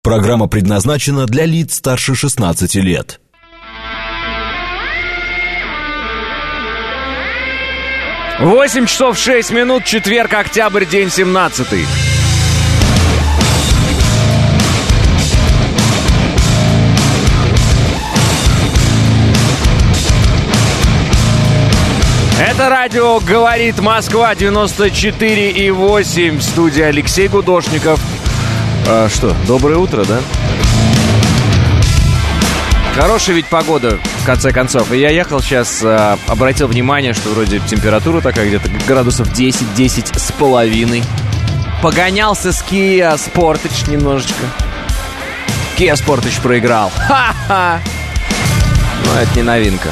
Программа предназначена для лиц старше 16 лет. Восемь часов 6 минут, четверг, октябрь, день 17-й. Это радио «Говорит Москва», 94,8. Студия Алексей Гудошников. Что, доброе утро, да? Хорошая ведь погода, в конце концов. И я ехал сейчас, обратил внимание, что вроде температура такая где-то градусов 10 с половиной. Погонялся с Kia Sportage немножечко. Kia Sportage проиграл. Ха-ха! Но это не новинка.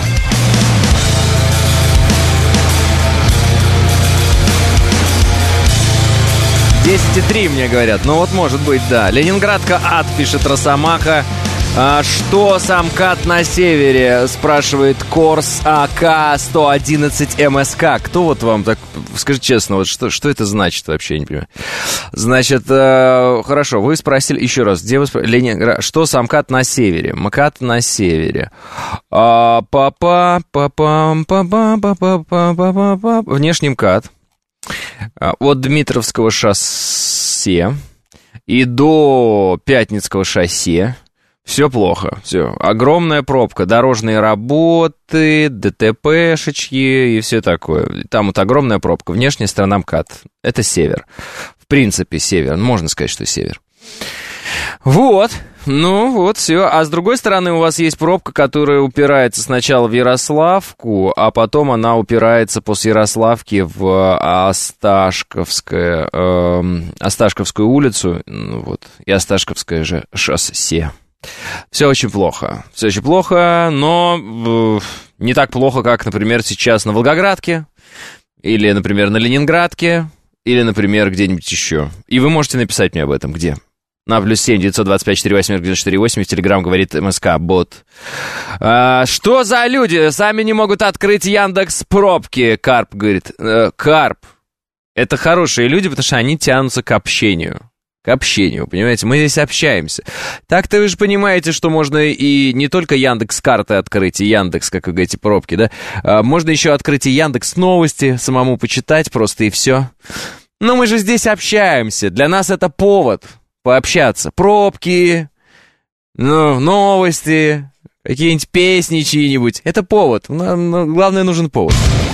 10,3 мне говорят. Ну вот может быть, да. Ленинградка ад, пишет Росомаха. Что самкат на севере? Спрашивает Корс АК-111 МСК. Кто вот вам так... Скажи честно, вот что это значит вообще, я не понимаю. Значит, хорошо, вы спросили еще раз. Где вы спросили? Ленинград. Что самкат на севере? МКАД на севере. Внешний МКАД. От Дмитровского шоссе и до Пятницкого шоссе все плохо. Все. Огромная пробка. Дорожные работы, ДТПшечки и все такое. Там вот огромная пробка. Внешняя сторона МКАД. Это север. В принципе, север. Можно сказать, что север. Вот. Ну, вот, все. А с другой стороны у вас есть пробка, которая упирается сначала в Ярославку, а потом она упирается после Ярославки в Осташковскую улицу, ну, вот, и Осташковское же шоссе. Все очень плохо. Все очень плохо, но не так плохо, как, например, сейчас на Волгоградке, или, например, на Ленинградке, или, например, где-нибудь еще. И вы можете написать мне об этом, где? На +7 925 48 94 в Телеграм говорит МСК-бот. Что за люди? Сами не могут открыть Яндекс пробки. Карп говорит. Карп. Это хорошие люди, потому что они тянутся к общению. К общению, понимаете? Мы здесь общаемся. Так-то вы же понимаете, что можно и не только Яндекс карты открыть, и Яндекс, как вы говорите, пробки, да? Можно еще открыть и Яндекс новости, самому почитать просто, и все. Но мы же здесь общаемся. Для нас это повод пообщаться. Пробки, ну, новости, какие-нибудь песни чьи-нибудь. Это повод. Главное, нужен повод.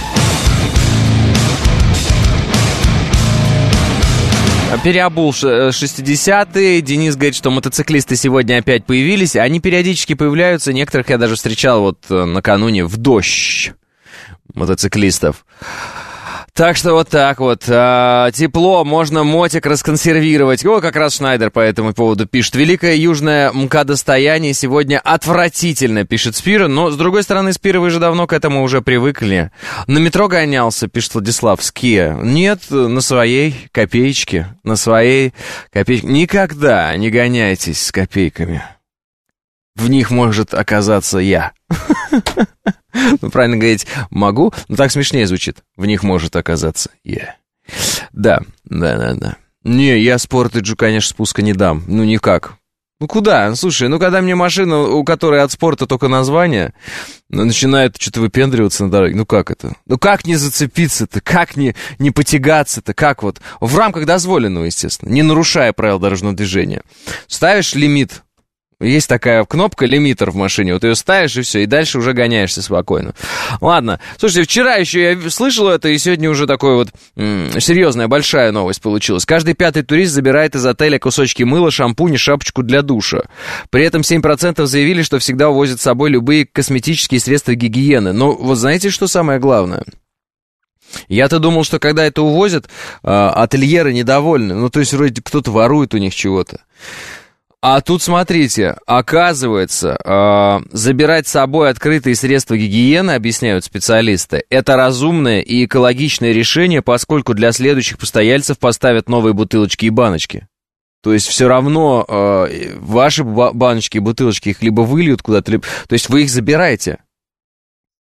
Переобул 60-е. Денис говорит, что мотоциклисты сегодня опять появились. Они периодически появляются. Некоторых я даже встречал вот накануне в дождь мотоциклистов. Так что вот так вот. Тепло, можно мотик расконсервировать. О, как раз Шнайдер по этому поводу пишет. Великое южное МКАДостояние сегодня отвратительно, пишет Спира. Но, с другой стороны, Спира, вы же давно к этому уже привыкли. На метро гонялся, пишет Владислав, с Kia. Нет, на своей копеечке. На своей копеечке. Никогда не гоняйтесь с копейками. В них может оказаться я. Ну, правильно говорить, могу, но так смешнее звучит. В них может оказаться я. Да. Не, я Sportage, конечно, спуска не дам. Ну, никак. Ну, куда? Слушай, когда мне машина, у которой от спорта только название, начинает что-то выпендриваться на дороге, ну, как это? Ну, как не зацепиться-то? Как не потягаться-то? Как вот? В рамках дозволенного, естественно, не нарушая правил дорожного движения. Ставишь лимит. Есть такая кнопка лимитер в машине, вот ее ставишь и все, и дальше уже гоняешься спокойно. Ладно, слушайте, вчера еще я слышал это, и сегодня уже такой вот серьезная, большая новость получилась. Каждый пятый турист забирает из отеля кусочки мыла, шампунь и шапочку для душа. При этом 7% заявили, что всегда увозят с собой любые косметические средства гигиены. Но вот знаете, что самое главное? Я-то думал, что когда это увозят, ательеры недовольны. Ну, то есть вроде кто-то ворует у них чего-то. А тут, смотрите, оказывается, забирать с собой открытые средства гигиены, объясняют специалисты, это разумное и экологичное решение, поскольку для следующих постояльцев поставят новые бутылочки и баночки. То есть все равно ваши баночки и бутылочки их либо выльют куда-то, либо... То есть вы их забираете.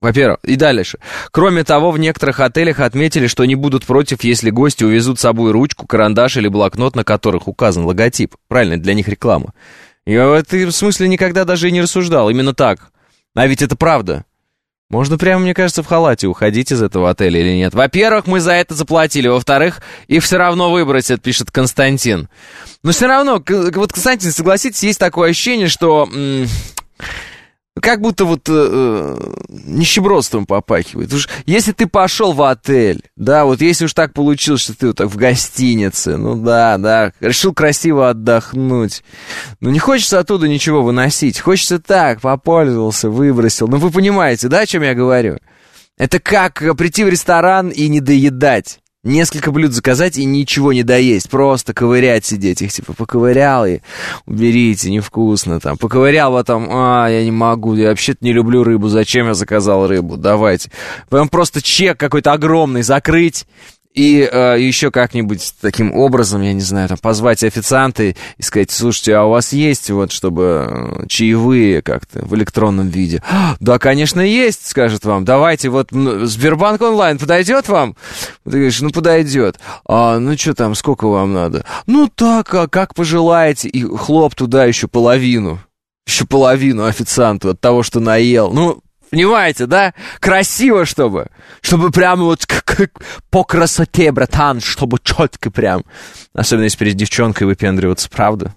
Во-первых, и дальше. Кроме того, в некоторых отелях отметили, что не будут против, если гости увезут с собой ручку, карандаш или блокнот, на которых указан логотип. Правильно, для них реклама. Я в этом смысле никогда даже и не рассуждал. Именно так. А ведь это правда. Можно прямо, мне кажется, в халате уходить из этого отеля или нет. Во-первых, мы за это заплатили. Во-вторых, их все равно выбросят, пишет Константин. Но все равно, вот, Константин, согласитесь, есть такое ощущение, что... как будто вот нищебродством попахивает. Уж если ты пошел в отель, да, вот если уж так получилось, что ты вот так в гостинице, ну да, решил красиво отдохнуть, ну не хочется оттуда ничего выносить, хочется так, попользовался, выбросил. Ну вы понимаете, да, о чем я говорю? Это как прийти в ресторан и не доедать. Несколько блюд заказать и ничего не доесть. Просто ковырять сидеть. Их типа поковырял и уберите, невкусно там. Поковырял, потом, я не могу, я вообще-то не люблю рыбу. Зачем я заказал рыбу? Давайте. Потом просто чек какой-то огромный закрыть. И еще как-нибудь таким образом, я не знаю, там, позвать официанта и сказать: слушайте, а у вас есть вот, чтобы чаевые как-то в электронном виде? Да, конечно, есть, скажет вам. Давайте, вот Сбербанк онлайн подойдет вам? Ты говоришь, ну, подойдет. Ну, что там, сколько вам надо? Ну, так, как пожелаете. И хлоп туда еще половину официанту от того, что наел. Ну, понимаете, да? Красиво, чтобы прямо вот по красоте, братан, чтобы четко прям. Особенно если перед девчонкой выпендриваться, правда?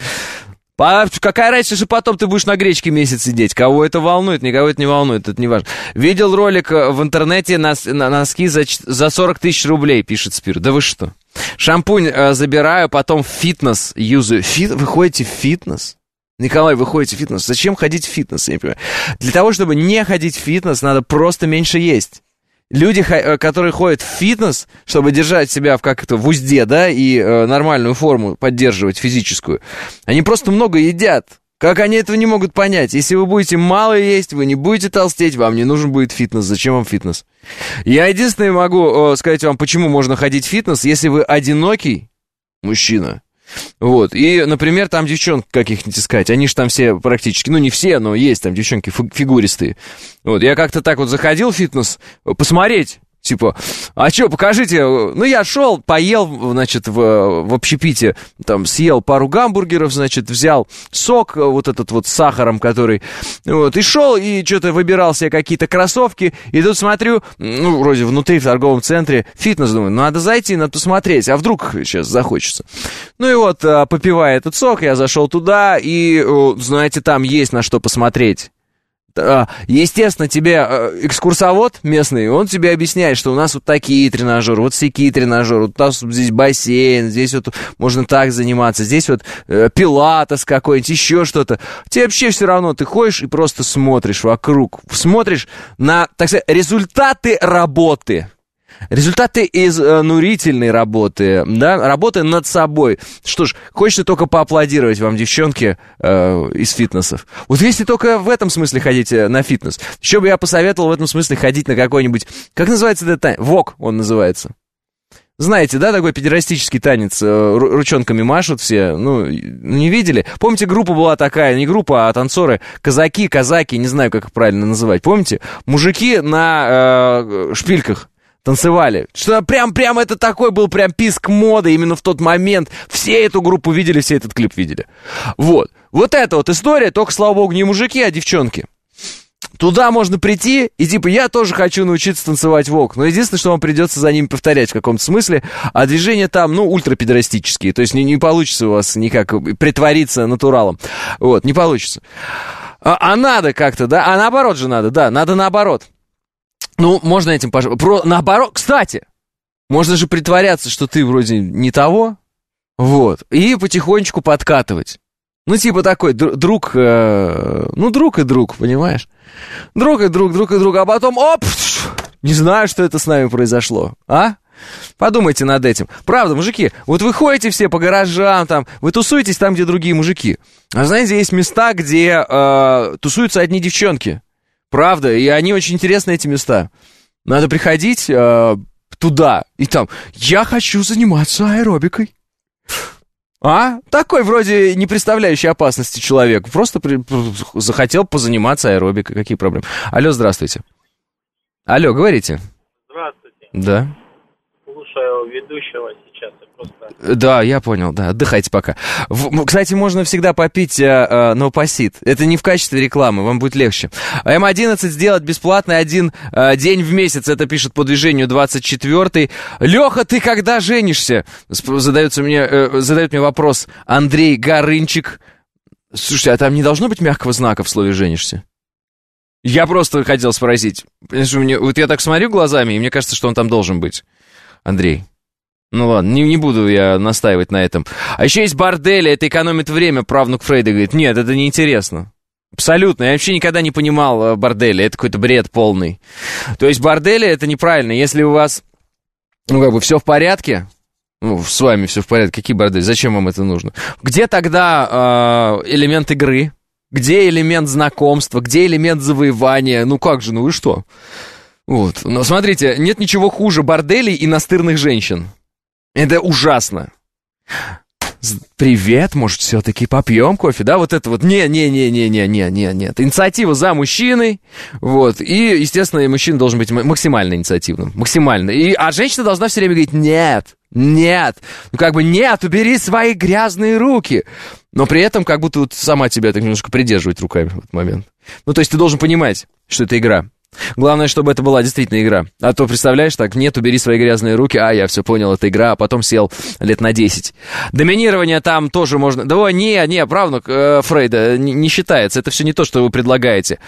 Какая разница, что потом ты будешь на гречке месяц сидеть? Кого это волнует, никого это не волнует, это не важно. Видел ролик в интернете носки за 40 тысяч рублей, пишет Спир. Да вы что? Шампунь забираю, потом фитнес юзаю. Вы ходите в фитнес? Николай, вы ходите в фитнес. Зачем ходить в фитнес, я не понимаю. Для того, чтобы не ходить в фитнес, надо просто меньше есть. Люди, которые ходят в фитнес, чтобы держать себя в узде, да, и нормальную форму поддерживать физическую, они просто много едят. Как они этого не могут понять? Если вы будете мало есть, вы не будете толстеть, вам не нужен будет фитнес. Зачем вам фитнес? Я единственное могу сказать вам, почему можно ходить в фитнес, если вы одинокий мужчина. Вот, и, например, там девчонок каких-нибудь искать, они же там все практически, ну, не все, но есть там девчонки фигуристые. Вот, я как-то так вот заходил в фитнес посмотреть, типа, а что, покажите. Ну, я шел, поел, значит, в общепите, там, съел пару гамбургеров, значит, взял сок вот этот вот с сахаром, который, вот, и шел, и что-то выбирал себе какие-то кроссовки, и тут смотрю, ну, вроде внутри в торговом центре фитнес, думаю, надо зайти, надо посмотреть, а вдруг сейчас захочется. Ну, и вот, попивая этот сок, я зашел туда, и, знаете, там есть на что посмотреть. Естественно, тебе экскурсовод местный, он тебе объясняет, что у нас вот такие тренажеры, вот всякие тренажеры, вот у нас здесь бассейн, здесь вот можно так заниматься, здесь вот пилатес какой-нибудь, еще что-то. Тебе вообще все равно, ты ходишь и просто смотришь вокруг, смотришь на, так сказать, результаты работы. Результаты изнурительной работы, да, работы над собой. Что ж, хочется только поаплодировать вам, девчонки, из фитнесов. Вот если только в этом смысле ходите на фитнес. Еще бы я посоветовал в этом смысле ходить на какой-нибудь... Как называется этот танец? Вок он называется. Знаете, да, такой педерастический танец, ручонками машут все, ну, не видели? Помните, группа была такая, не группа, а танцоры, казаки, не знаю, как их правильно называть. Помните? Мужики на шпильках танцевали. Что прям это такой был прям писк моды именно в тот момент. Все эту группу видели, все этот клип видели. Вот. Вот эта вот история, только, слава богу, не мужики, а девчонки. Туда можно прийти, и типа, я тоже хочу научиться танцевать вок. Но единственное, что вам придется за ними повторять в каком-то смысле, а движения там, ну, ультрапедерастические. То есть не получится у вас никак притвориться натуралом. Вот, не получится. А надо как-то, да? А наоборот же надо, да, надо наоборот. Ну, можно этим наоборот, кстати, можно же притворяться, что ты вроде не того, вот, и потихонечку подкатывать. Ну, типа такой друг, друг и друг, понимаешь? Друг и друг, а потом, оп, не знаю, что это с нами произошло, а? Подумайте над этим. Правда, мужики, вот вы ходите все по гаражам, там, вы тусуетесь там, где другие мужики. А знаете, есть места, где тусуются одни девчонки. Правда, и они очень интересны, эти места. Надо приходить туда, и там, я хочу заниматься аэробикой. А? Такой вроде не представляющий опасности человек. Просто захотел позаниматься аэробикой. Какие проблемы? Алло, здравствуйте. Алло, говорите. Здравствуйте. Да. Слушаю ведущего сейчас. Да, я понял, да, отдыхайте пока. Кстати, можно всегда попить Новопосит. Это не в качестве рекламы, вам будет легче. М11 сделать бесплатно 1 день в месяц, это пишет по движению 24-й. Леха, ты когда женишься? Задает мне вопрос Андрей Горынчик. Слушайте, а там не должно быть мягкого знака в слове «женишься»? Я просто хотел спросить. Вот я так смотрю глазами, и мне кажется, что он там должен быть. Андрей. Ну ладно, не буду я настаивать на этом. А еще есть бордели, это экономит время, правнук Фрейда говорит. Нет, это неинтересно. Абсолютно, я вообще никогда не понимал бордели, это какой-то бред полный. То есть бордели это неправильно, если у вас, все в порядке, с вами все в порядке, какие бордели, зачем вам это нужно? Где тогда элемент игры? Где элемент знакомства? Где элемент завоевания? Вы что? Вот, но смотрите, нет ничего хуже борделей и настырных женщин. Это ужасно. Привет, может, все-таки попьем кофе, да? Вот это вот. Нет. Инициатива за мужчиной. Вот. И, естественно, мужчина должен быть максимально инициативным. Максимально. А женщина должна все время говорить: нет. Нет, убери свои грязные руки. Но при этом как будто сама тебя так немножко придерживать руками в этот момент. То есть ты должен понимать, что это игра. Главное, чтобы это была действительно игра. А то, представляешь, так, нет, убери свои грязные руки. Я все понял, это игра, а потом сел лет на 10. Доминирование там тоже можно... правнук Фрейда не считается. Это все не то, что вы предлагаете.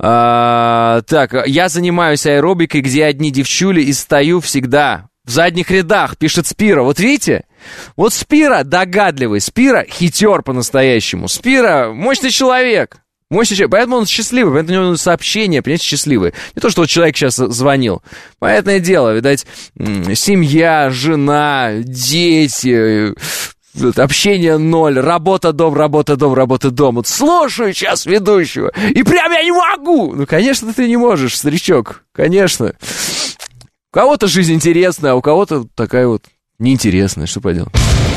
Так, я занимаюсь аэробикой, где одни девчули, и стою всегда в задних рядах, пишет Спира. Вот видите? Вот Спира догадливый, Спира хитер по-настоящему. Спира мощный человек. Поэтому он счастливый, поэтому у него сообщения, понимаете, счастливые. Не то, что человек сейчас звонил. Понятное дело, видать, семья, жена, дети, общение ноль, работа, дом. Вот слушаю сейчас ведущего, и прям я не могу. Конечно, ты не можешь, старичок, конечно. У кого-то жизнь интересная, а у кого-то такая вот неинтересная, что поделать.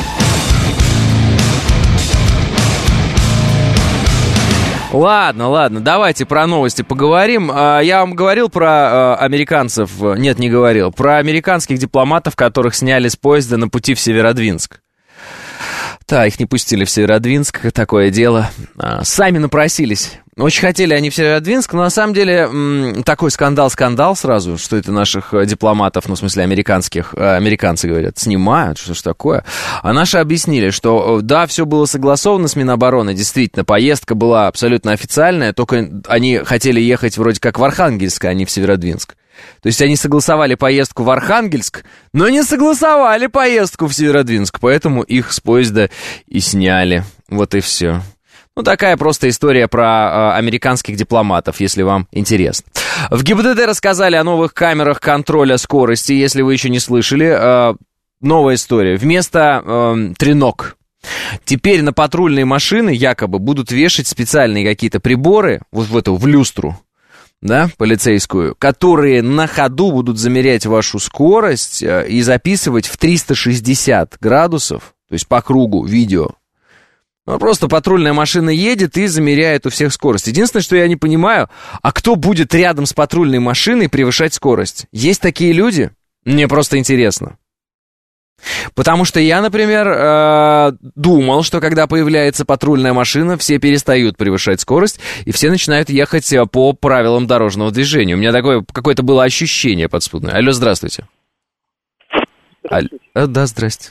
Ладно, давайте про новости поговорим. Я вам говорил про американцев, нет, не говорил, про американских дипломатов, которых сняли с поезда на пути в Северодвинск. Да, их не пустили в Северодвинск, такое дело. Сами напросились. Очень хотели они в Северодвинск, но на самом деле такой скандал сразу, что это наших дипломатов, в смысле американских, американцы говорят, снимают, что ж такое. А наши объяснили, что да, все было согласовано с Минобороны, действительно, поездка была абсолютно официальная, только они хотели ехать вроде как в Архангельск, а не в Северодвинск. То есть они согласовали поездку в Архангельск, но не согласовали поездку в Северодвинск, поэтому их с поезда и сняли. Вот и все. Такая просто история про американских дипломатов, если вам интересно. В ГИБДД рассказали о новых камерах контроля скорости, если вы еще не слышали. Новая история. Вместо треног теперь на патрульные машины якобы будут вешать специальные какие-то приборы, в люстру, да, полицейскую, которые на ходу будут замерять вашу скорость и записывать в 360 градусов, то есть по кругу видео. Просто патрульная машина едет и замеряет у всех скорость. Единственное, что я не понимаю, а кто будет рядом с патрульной машиной превышать скорость? Есть такие люди? Мне просто интересно. Потому что я, например, думал, что когда появляется патрульная машина, все перестают превышать скорость, и все начинают ехать по правилам дорожного движения. У меня такое какое-то было ощущение подспудное. Алло, здравствуйте. Здравствуйте. Да, здрасте.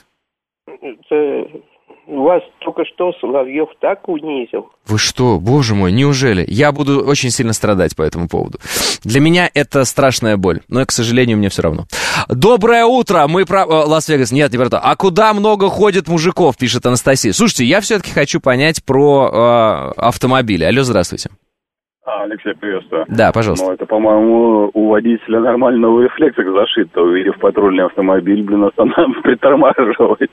Вас только что Соловьев так унизил. Вы что, боже мой, неужели? Я буду очень сильно страдать по этому поводу. Для меня это страшная боль, но, к сожалению, мне все равно. Доброе утро, мы про... Лас-Вегас, нет, не про то. А куда много ходит мужиков, пишет Анастасия. Слушайте, я все-таки хочу понять про автомобили. Алло, здравствуйте. Алексей, приветствую. Да, пожалуйста. Это, по-моему, у водителя нормального рефлексик зашит, увидев патрульный автомобиль, притормаживать.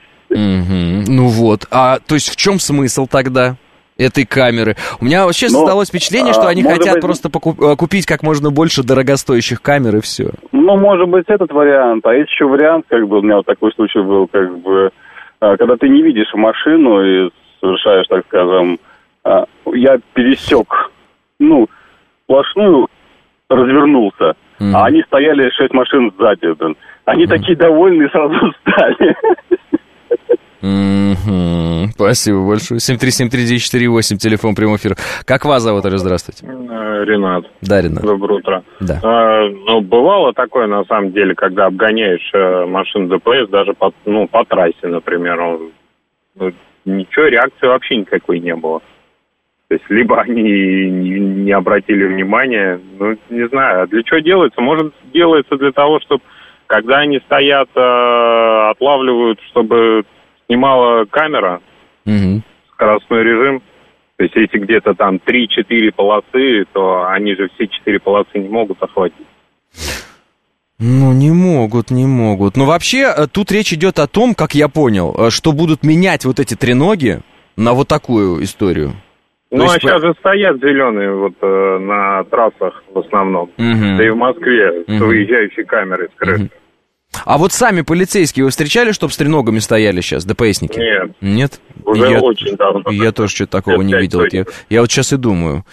То есть в чем смысл тогда этой камеры? У меня вообще создалось впечатление, что они хотят просто купить как можно больше дорогостоящих камер и все. Может быть, этот вариант. А есть еще вариант, у меня вот такой случай был, когда ты не видишь машину и совершаешь, так скажем, я пересек, сплошную, развернулся. а они стояли 6 машин сзади, блин. Они такие довольные сразу стали. Спасибо большое. 7373948, телефон прямого эфира. Как вас зовут, Алло, здравствуйте? Ренат. Да, Ренат. Доброе утро. Да. Бывало такое, на самом деле, когда обгоняешь машину ДПС, даже по трассе, например, ничего, реакции вообще никакой не было. То есть, либо они не обратили внимания, не знаю, а для чего делается? Может, делается для того, чтобы, когда они стоят, отлавливают, чтобы снимала камера, скоростной режим. То есть, если где-то там 3-4 полосы, то они же все 4 полосы не могут охватить. Не могут. Но вообще, тут речь идет о том, как я понял, что будут менять вот эти треноги на вот такую историю. Сейчас же стоят зеленые на трассах в основном. Да и в Москве с выезжающей камерой с крыши. А вот сами полицейские вы встречали, чтобы с треногами стояли сейчас, DPS-ники? Нет? Уже очень давно. Я тоже что-то такого не видел. Я вот сейчас и думаю.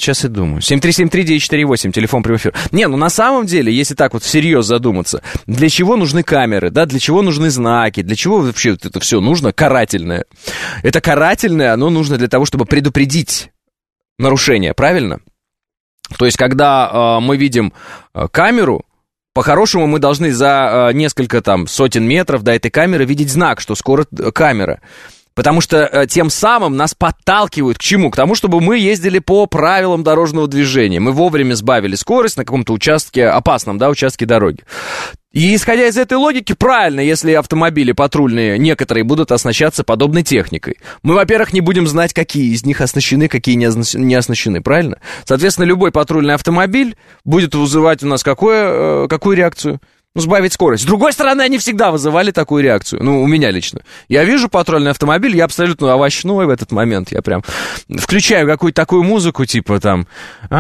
7373948, телефон прямого эфира. На самом деле, если так вот всерьез задуматься, для чего нужны камеры, да, для чего нужны знаки, для чего вообще это все нужно карательное? Это карательное, оно нужно для того, чтобы предупредить нарушение, правильно? То есть, когда мы видим камеру, по-хорошему, мы должны за несколько сотен метров до этой камеры видеть знак, что скоро камера. Потому что тем самым нас подталкивают к чему? К тому, чтобы мы ездили по правилам дорожного движения. Мы вовремя сбавили скорость на каком-то участке, опасном, участке дороги. И исходя из этой логики, правильно, если автомобили патрульные, некоторые будут оснащаться подобной техникой. Мы, во-первых, не будем знать, какие из них оснащены, какие не оснащены, правильно? Соответственно, любой патрульный автомобиль будет вызывать у нас какую реакцию? Сбавить скорость. С другой стороны, они всегда вызывали такую реакцию. У меня лично. Я вижу патрульный автомобиль, я абсолютно овощной в этот момент. Я прям включаю какую-то такую музыку, типа I'm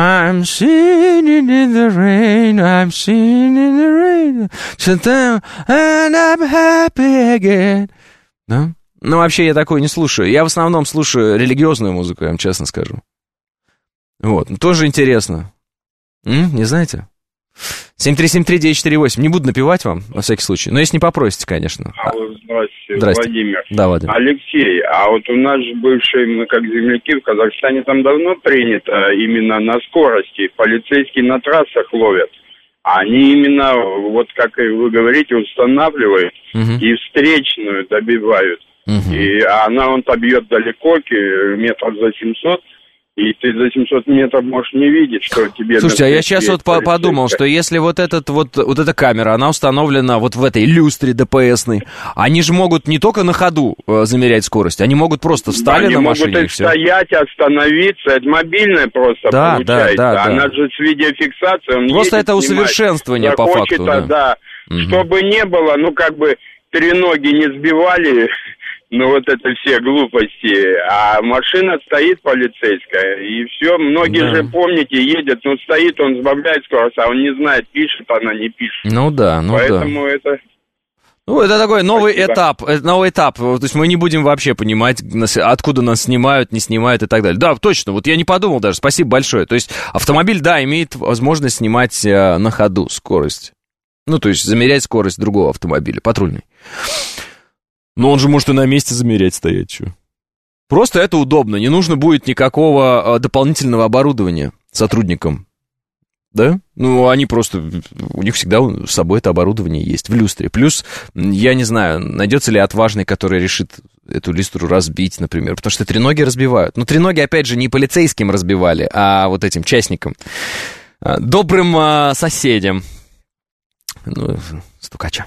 singing in the rain, I'm singing in the rain, and I'm happy again. Да? Вообще я такое не слушаю. Я в основном слушаю религиозную музыку, я вам честно скажу. Тоже интересно. Не знаете? 7373948. Не буду напевать вам, на всякий случай. Но если не попросите, конечно. Здравствуйте, Владимир. Да, Владимир. Алексей, а у нас же бывшие, как земляки в Казахстане, там давно принято именно на скорости. Полицейские на трассах ловят. Они именно, как вы говорите, устанавливают и встречную добивают. И он-то бьет далеко, метров за 700. И ты за 700 метров можешь не видеть, что тебе... Слушайте, а я сейчас подумал, что если эта камера, она установлена в этой люстре ДПСной, они же могут не только на ходу замерять скорость, они могут просто встали на машине. Они могут стоять, остановиться, это мобильное просто получается. Да. Она же с видеофиксацией, просто это усовершенствование по факту. Чтобы не было, треноги не сбивали... это все глупости. А машина стоит полицейская, и все. Многие же, помните, едет, стоит, он сбавляет скорость, а он не знает, пишет она, не пишет. Поэтому это... это такой новый этап. То есть мы не будем вообще понимать, откуда нас снимают, не снимают и так далее. Да, точно, я не подумал даже, спасибо большое. То есть автомобиль, имеет возможность снимать на ходу скорость. То есть замерять скорость другого автомобиля, патрульный. Но он же может и на месте замерять, стоять, что. Просто это удобно, не нужно будет никакого дополнительного оборудования сотрудникам. Да? Они просто, у них всегда с собой это оборудование есть в люстре. Плюс, я не знаю, найдется ли отважный, который решит эту люстру разбить, например, потому что треноги разбивают. Треноги, опять же, не полицейским разбивали, а этим частникам. Добрым соседям. Стукача.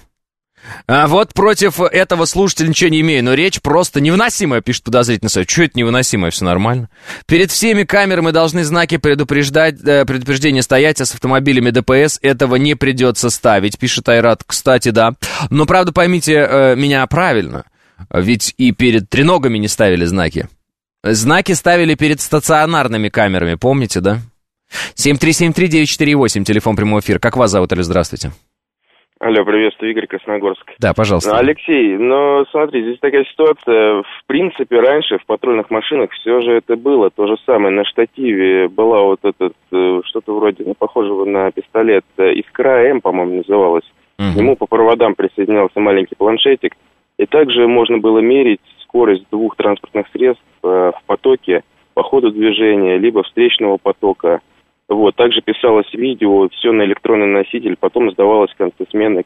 Против этого слушателя ничего не имею, но речь просто невыносимая, пишет подозрительный сайт. Что это невыносимое? Все нормально. Перед всеми камерами должны знаки предупреждения стоять, а с автомобилями ДПС этого не придется ставить, пишет Айрат. Кстати, да. Но, правда, поймите меня правильно, ведь и перед треногами не ставили знаки. Знаки ставили перед стационарными камерами, помните, да? 7373948, телефон прямого эфира. Как вас зовут, Алло, здравствуйте. Алло, приветствую, Игорь, Красногорск. Да, пожалуйста. Алексей, смотри, здесь такая ситуация. В принципе, раньше в патрульных машинах все же это было. То же самое, на штативе была что-то вроде похожего на пистолет. «Искра М», по-моему, называлось. К нему по проводам присоединялся маленький планшетик. И также можно было мерить скорость двух транспортных средств в потоке по ходу движения, либо встречного потока. Вот. Также писалось видео, все на электронный носитель, потом сдавалось в конце смены,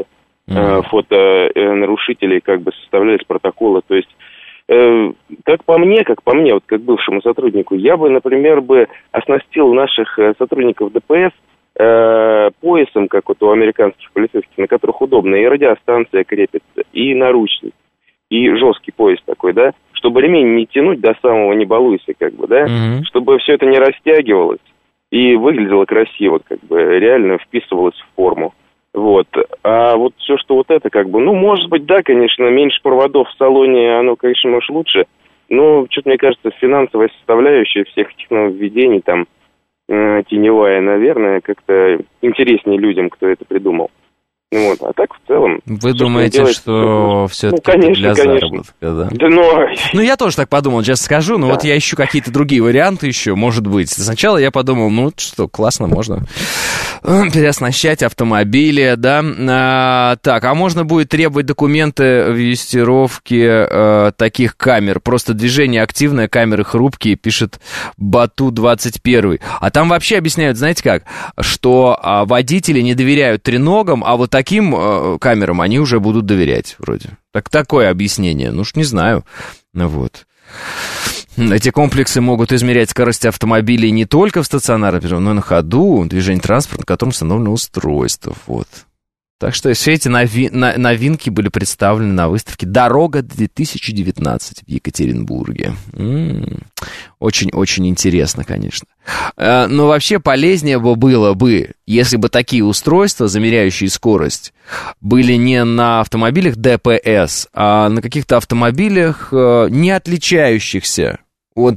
фото нарушителей, составлялись протоколы. То есть, как по мне, вот как бывшему сотруднику, я бы, например, оснастил наших сотрудников ДПС поясом, как вот у американских полицейских, на которых удобно, и радиостанция крепится, и наручник, и жесткий пояс такой, да, чтобы ремень не тянуть до самого «не балуйся», чтобы все это не растягивалось и выглядело красиво, реально вписывалось в форму. Вот. А вот все, что вот это, может быть, да, конечно, меньше проводов в салоне, оно, конечно, может лучше, но, что-то, мне кажется, финансовая составляющая всех этих нововведений, теневая, наверное, как-то интереснее людям, кто это придумал. Вот. А так, в целом... Вы думаете, что все-таки для заработка, да? Я тоже так подумал, честно скажу, но вот я ищу какие-то другие варианты еще, может быть. Сначала я подумал, классно, можно переоснащать автомобили, да. Так, а можно будет требовать документы в юстировке таких камер? Просто движение активное, камеры хрупкие, пишет Бату21. А там вообще объясняют, знаете как, что водители не доверяют треногам, а вот таким камерам они уже будут доверять, вроде. Такое объяснение. Не знаю. Вот. Эти комплексы могут измерять скорость автомобилей не только в стационарном режиме, но и на ходу, движение транспорта, на котором установлено устройство. Вот. Так что все эти новинки были представлены на выставке «Дорога-2019» в Екатеринбурге. Очень-очень интересно, конечно. Но вообще полезнее было бы, если бы такие устройства, замеряющие скорость, были не на автомобилях ДПС, а на каких-то автомобилях, не отличающихся от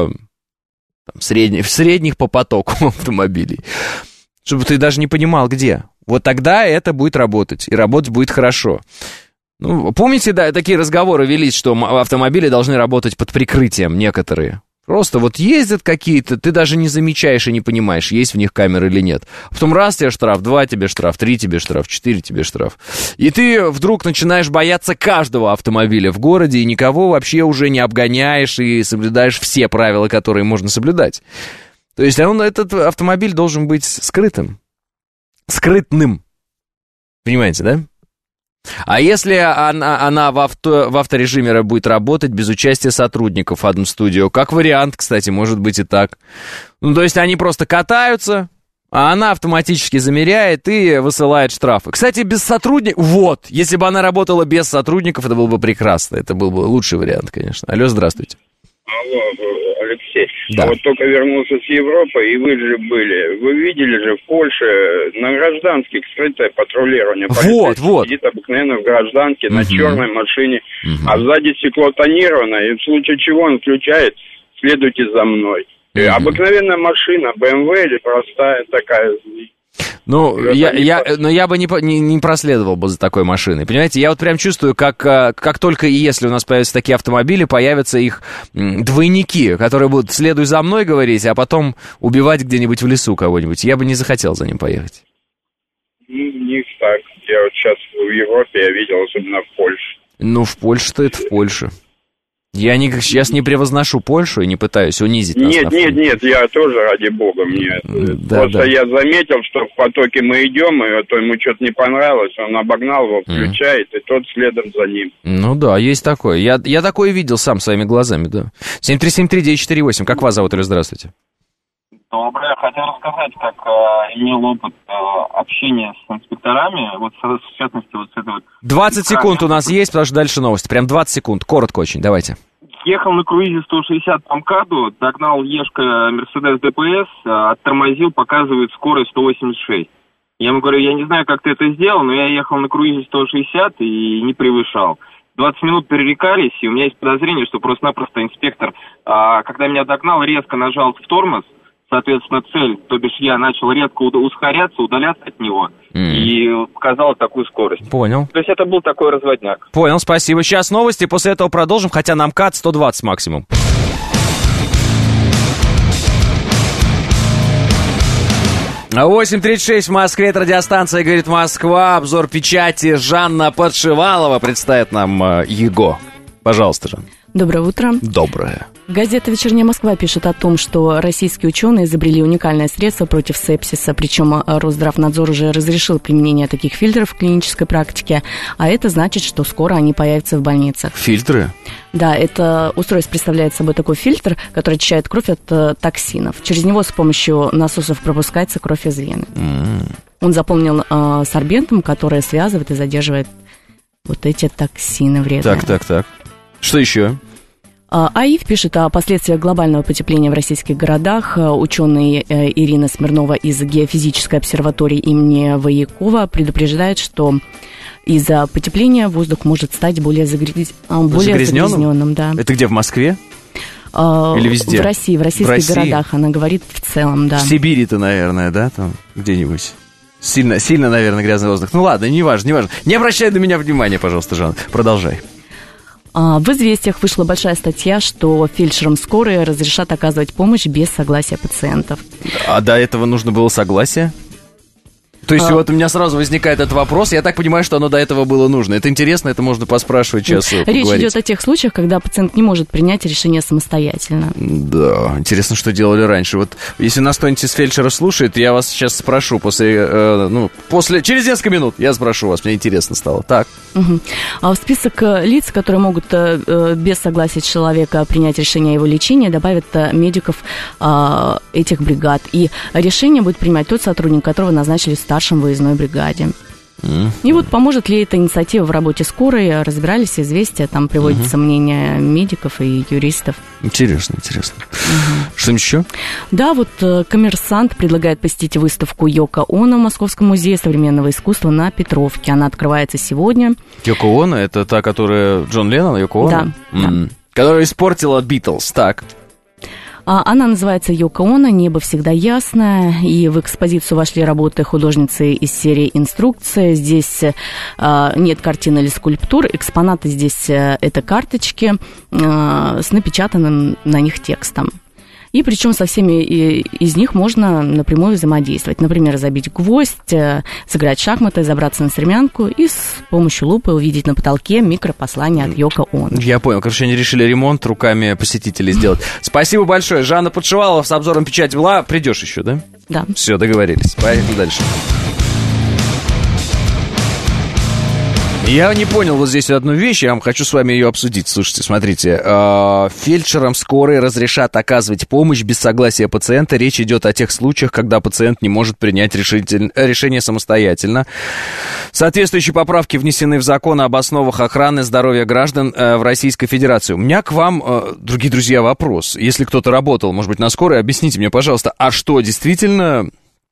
средних по потоку автомобилей. Чтобы ты даже не понимал, где. Вот тогда это будет работать, и работать будет хорошо. Помните, да, такие разговоры велись, что автомобили должны работать под прикрытием некоторые. Просто вот ездят какие-то, ты даже не замечаешь и не понимаешь, есть в них камеры или нет. Потом раз тебе штраф, 2 тебе штраф, 3 тебе штраф, 4 тебе штраф. И ты вдруг начинаешь бояться каждого автомобиля в городе, и никого вообще уже не обгоняешь и соблюдаешь все правила, которые можно соблюдать. То есть этот автомобиль должен быть скрытым. Скрытным. Понимаете, да? А если она в авторежиме будет работать без участия сотрудников Adam Studio? Как вариант, кстати, может быть и так. То есть они просто катаются, а она автоматически замеряет и высылает штрафы. Кстати, без сотрудников... Вот, если бы она работала без сотрудников, это было бы прекрасно. Это был бы лучший вариант, конечно. Алло, здравствуйте. Алло, Алексей. Да. Вот только вернулся с Европы, и вы же были. Вы видели же в Польше на гражданских скрытое патрулирование. Вот. Сидит обыкновенно в гражданке на черной машине, а сзади стекло тонировано, и в случае чего он включает «следуйте за мной». Обыкновенная машина, BMW или простая такая... я бы не проследовал бы за такой машиной. Понимаете, я вот прям чувствую, как только и если у нас появятся такие автомобили, появятся их двойники, которые будут «следуй за мной» говорить, а потом убивать где-нибудь в лесу кого-нибудь. Я бы не захотел за ним поехать. Не так. Я вот сейчас в Европе, я видел, особенно в Польше. В Польше-то это в Польше. Я сейчас не превозношу Польшу и не пытаюсь унизить нас. Нет, я тоже, ради бога, мне. Я заметил, что в потоке мы идем, и то ему что-то не понравилось, он обогнал его, включает, и тот следом за ним. Есть такое. Я такое видел сам своими глазами, да. 7373948, как вас зовут, или здравствуйте? Доброе. Хотел рассказать, как имел опыт общения с инспекторами, вот в частности вот с этой вот... 20 секунд у нас есть, потому что дальше новости. Прям 20 секунд, коротко очень, давайте. Ехал на круизе 160 по МКАДу, догнал Ешка Мерседес ДПС, оттормозил, показывает скорость 186. Я ему говорю, я не знаю, как ты это сделал, но я ехал на круизе 160 и не превышал. 20 минут перерекались, и у меня есть подозрение, что просто-напросто инспектор, когда меня догнал, резко нажал в тормоз. Соответственно, цель, то бишь я начал резко ускоряться, удаляться от него, и показал такую скорость. Понял. То есть это был такой разводняк. Понял, спасибо. Сейчас новости, после этого продолжим, хотя нам КАТ 120 максимум. 8:36 в Москве, это радиостанция «Говорит Москва». Обзор печати Жанна Подшивалова представит нам его. Пожалуйста, Жанна. Доброе утро. Доброе. Газета «Вечерняя Москва» пишет о том, что российские ученые изобрели уникальное средство против сепсиса, причем Росздравнадзор уже разрешил применение таких фильтров в клинической практике, а это значит, что скоро они появятся в больницах. Фильтры? Да, это устройство представляет собой такой фильтр, который очищает кровь от токсинов. Через него с помощью насосов пропускается кровь из вены. Он заполнен сорбентом, который связывает и задерживает вот эти токсины вредные. Так. Что еще? АИФ пишет о последствиях глобального потепления в российских городах. Ученые Ирина Смирнова из Геофизической обсерватории имени Воякова предупреждает, что из-за потепления воздух может стать более загрязненным. Да. Это где, в Москве? Или везде? В России, в российских городах, она говорит в целом, да. В Сибири-то, наверное, да, там где-нибудь? Сильно, наверное, грязный воздух. Ну ладно, неважно. Не обращай на меня внимания, пожалуйста, Жанна. Продолжай. В «Известиях» вышла большая статья, что фельдшерам скорой разрешат оказывать помощь без согласия пациентов. А до этого нужно было согласие? То есть вот у меня сразу возникает этот вопрос, я так понимаю, что оно до этого было нужно. Это интересно, это можно поспрашивать сейчас. Речь идет о тех случаях, когда пациент не может принять решение самостоятельно. Да, интересно, что делали раньше. Вот если нас кто-нибудь из фельдшеров слушает, я вас сейчас спрошу через несколько минут я спрошу вас, мне интересно стало. Так. А в список лиц, которые могут без согласия человека принять решение о его лечении, добавят медиков этих бригад. И решение будет принимать тот сотрудник, которого назначили в старшем выездной бригаде. И вот поможет ли эта инициатива в работе скорой, разбирались «Известия», там приводятся мнения медиков и юристов. Интересно. Что-нибудь еще? Да, вот «Коммерсант» предлагает посетить выставку Йоко Оно в Московском музее современного искусства на Петровке. Она открывается сегодня. Йоко Оно, это та, которая Джон Леннон, Йоко Оно? Да. Которая испортила Битлз, так. Она называется «Йоко Оно. Небо всегда ясное». И в экспозицию вошли работы художницы из серии «Инструкция». Здесь нет картин или скульптур. Экспонаты здесь это карточки с напечатанным на них текстом. И причем со всеми из них можно напрямую взаимодействовать. Например, забить гвоздь, сыграть в шахматы, забраться на стремянку и с помощью лупы увидеть на потолке микропослание от Йоко Оно. Я понял. Короче, они решили ремонт руками посетителей сделать. Спасибо большое. Жанна Подшивалова с обзором печати была. Придешь еще, да? Да. Все, договорились. Поехали дальше. Я не понял вот здесь одну вещь, я вам хочу с вами ее обсудить. Слушайте, смотрите, фельдшерам скорой разрешат оказывать помощь без согласия пациента. Речь идет о тех случаях, когда пациент не может принять решение самостоятельно. Соответствующие поправки внесены в закон об основах охраны здоровья граждан в Российской Федерации. У меня к вам, дорогие друзья, вопрос. Если кто-то работал, может быть, на скорой, объясните мне, пожалуйста, а что, действительно,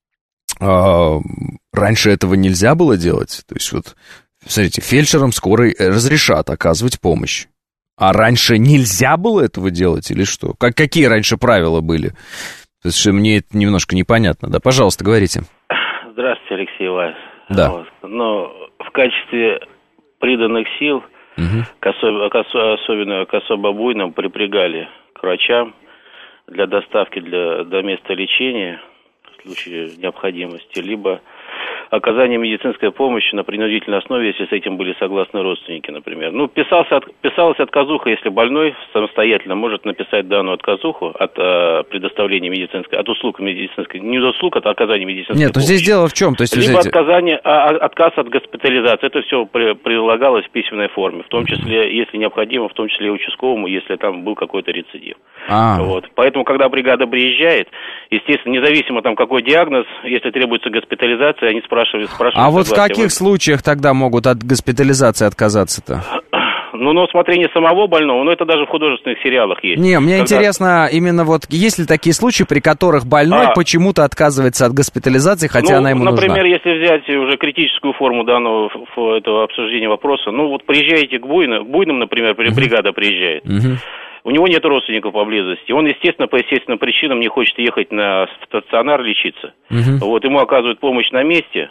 раньше этого нельзя было делать? То есть вот... Смотрите, фельдшерам скорой разрешат оказывать помощь. А раньше нельзя было этого делать или что? Какие раньше правила были? То есть мне это немножко непонятно. Да, пожалуйста, говорите. Здравствуйте, Алексей Вайс. Да. Вот. Но в качестве приданных сил, особенно к особо буйным, припрягали к врачам для доставки до места лечения в случае необходимости, либо оказание медицинской помощи на принудительной основе, если с этим были согласны родственники, например. Ну, писалась отказуха, если больной самостоятельно может написать данную отказуху от предоставления медицинской, от услуг медицинской, не от услуг, от оказания медицинской помощи. Нет, ну здесь дело в чем? То есть, либо отказ от госпитализации. Это все прилагалось в письменной форме, в том числе, если необходимо, в том числе и участковому, если там был какой-то рецидив. Вот. Поэтому, когда бригада приезжает, естественно, независимо там какой диагноз, если требуется госпитализация, они спрашивают. А вот в каких случаях тогда могут от госпитализации отказаться-то? Ну, на усмотрение самого больного, но это даже в художественных сериалах есть. Не, мне интересно, именно вот, есть ли такие случаи, при которых больной почему-то отказывается от госпитализации, хотя она ему нужна? Например, если взять уже критическую форму данного этого обсуждения вопроса, ну, вот приезжаете к буйным, например, бригада приезжает, у него нет родственников поблизости. Он, естественно, по естественным причинам не хочет ехать в стационар лечиться. Вот, ему оказывают помощь на месте.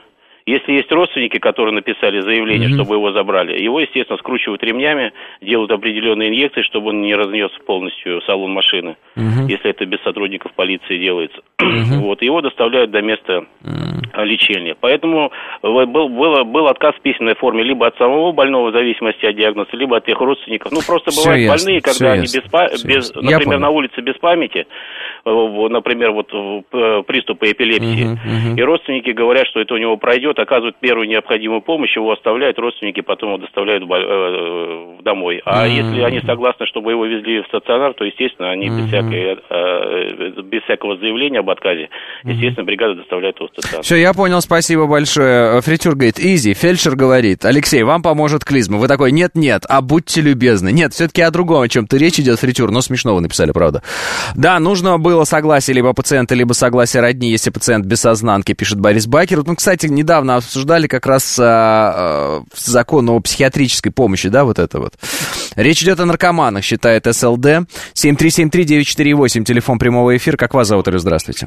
Если есть родственники, которые написали заявление, чтобы его забрали, его, естественно, скручивают ремнями, делают определенные инъекции, чтобы он не разнес полностью салон машины, если это без сотрудников полиции делается. Вот, его доставляют до места лечения. Поэтому был отказ в письменной форме либо от самого больного, в зависимости от диагноза, либо от тех родственников. Ну, просто Всё бывают ясно, больные, когда они например, на улице без памяти, например, вот приступы эпилепсии, и родственники говорят, что это у него пройдет, оказывают первую необходимую помощь, его оставляют, родственники потом его доставляют домой. А если они согласны, чтобы его везли в стационар, то, естественно, они без всякого заявления об отказе, естественно, бригада доставляет его в стационар. Все, я понял, спасибо большое. Фритюр говорит, изи, фельдшер говорит, Алексей, вам поможет клизма. Вы такой, нет, а будьте любезны. Нет, все-таки о другом, о чем-то речь идет, Фритюр, но смешно вы написали, правда. Да, нужно было согласие либо пациента, либо согласие родни, если пациент без сознанки, пишет Борис Бакер. Ну, кстати, недавно обсуждали как раз закон о психиатрической помощи, да, вот это вот. Речь идет о наркоманах, считает СЛД. 7373948, телефон прямого эфира. Как вас зовут, Алло, здравствуйте.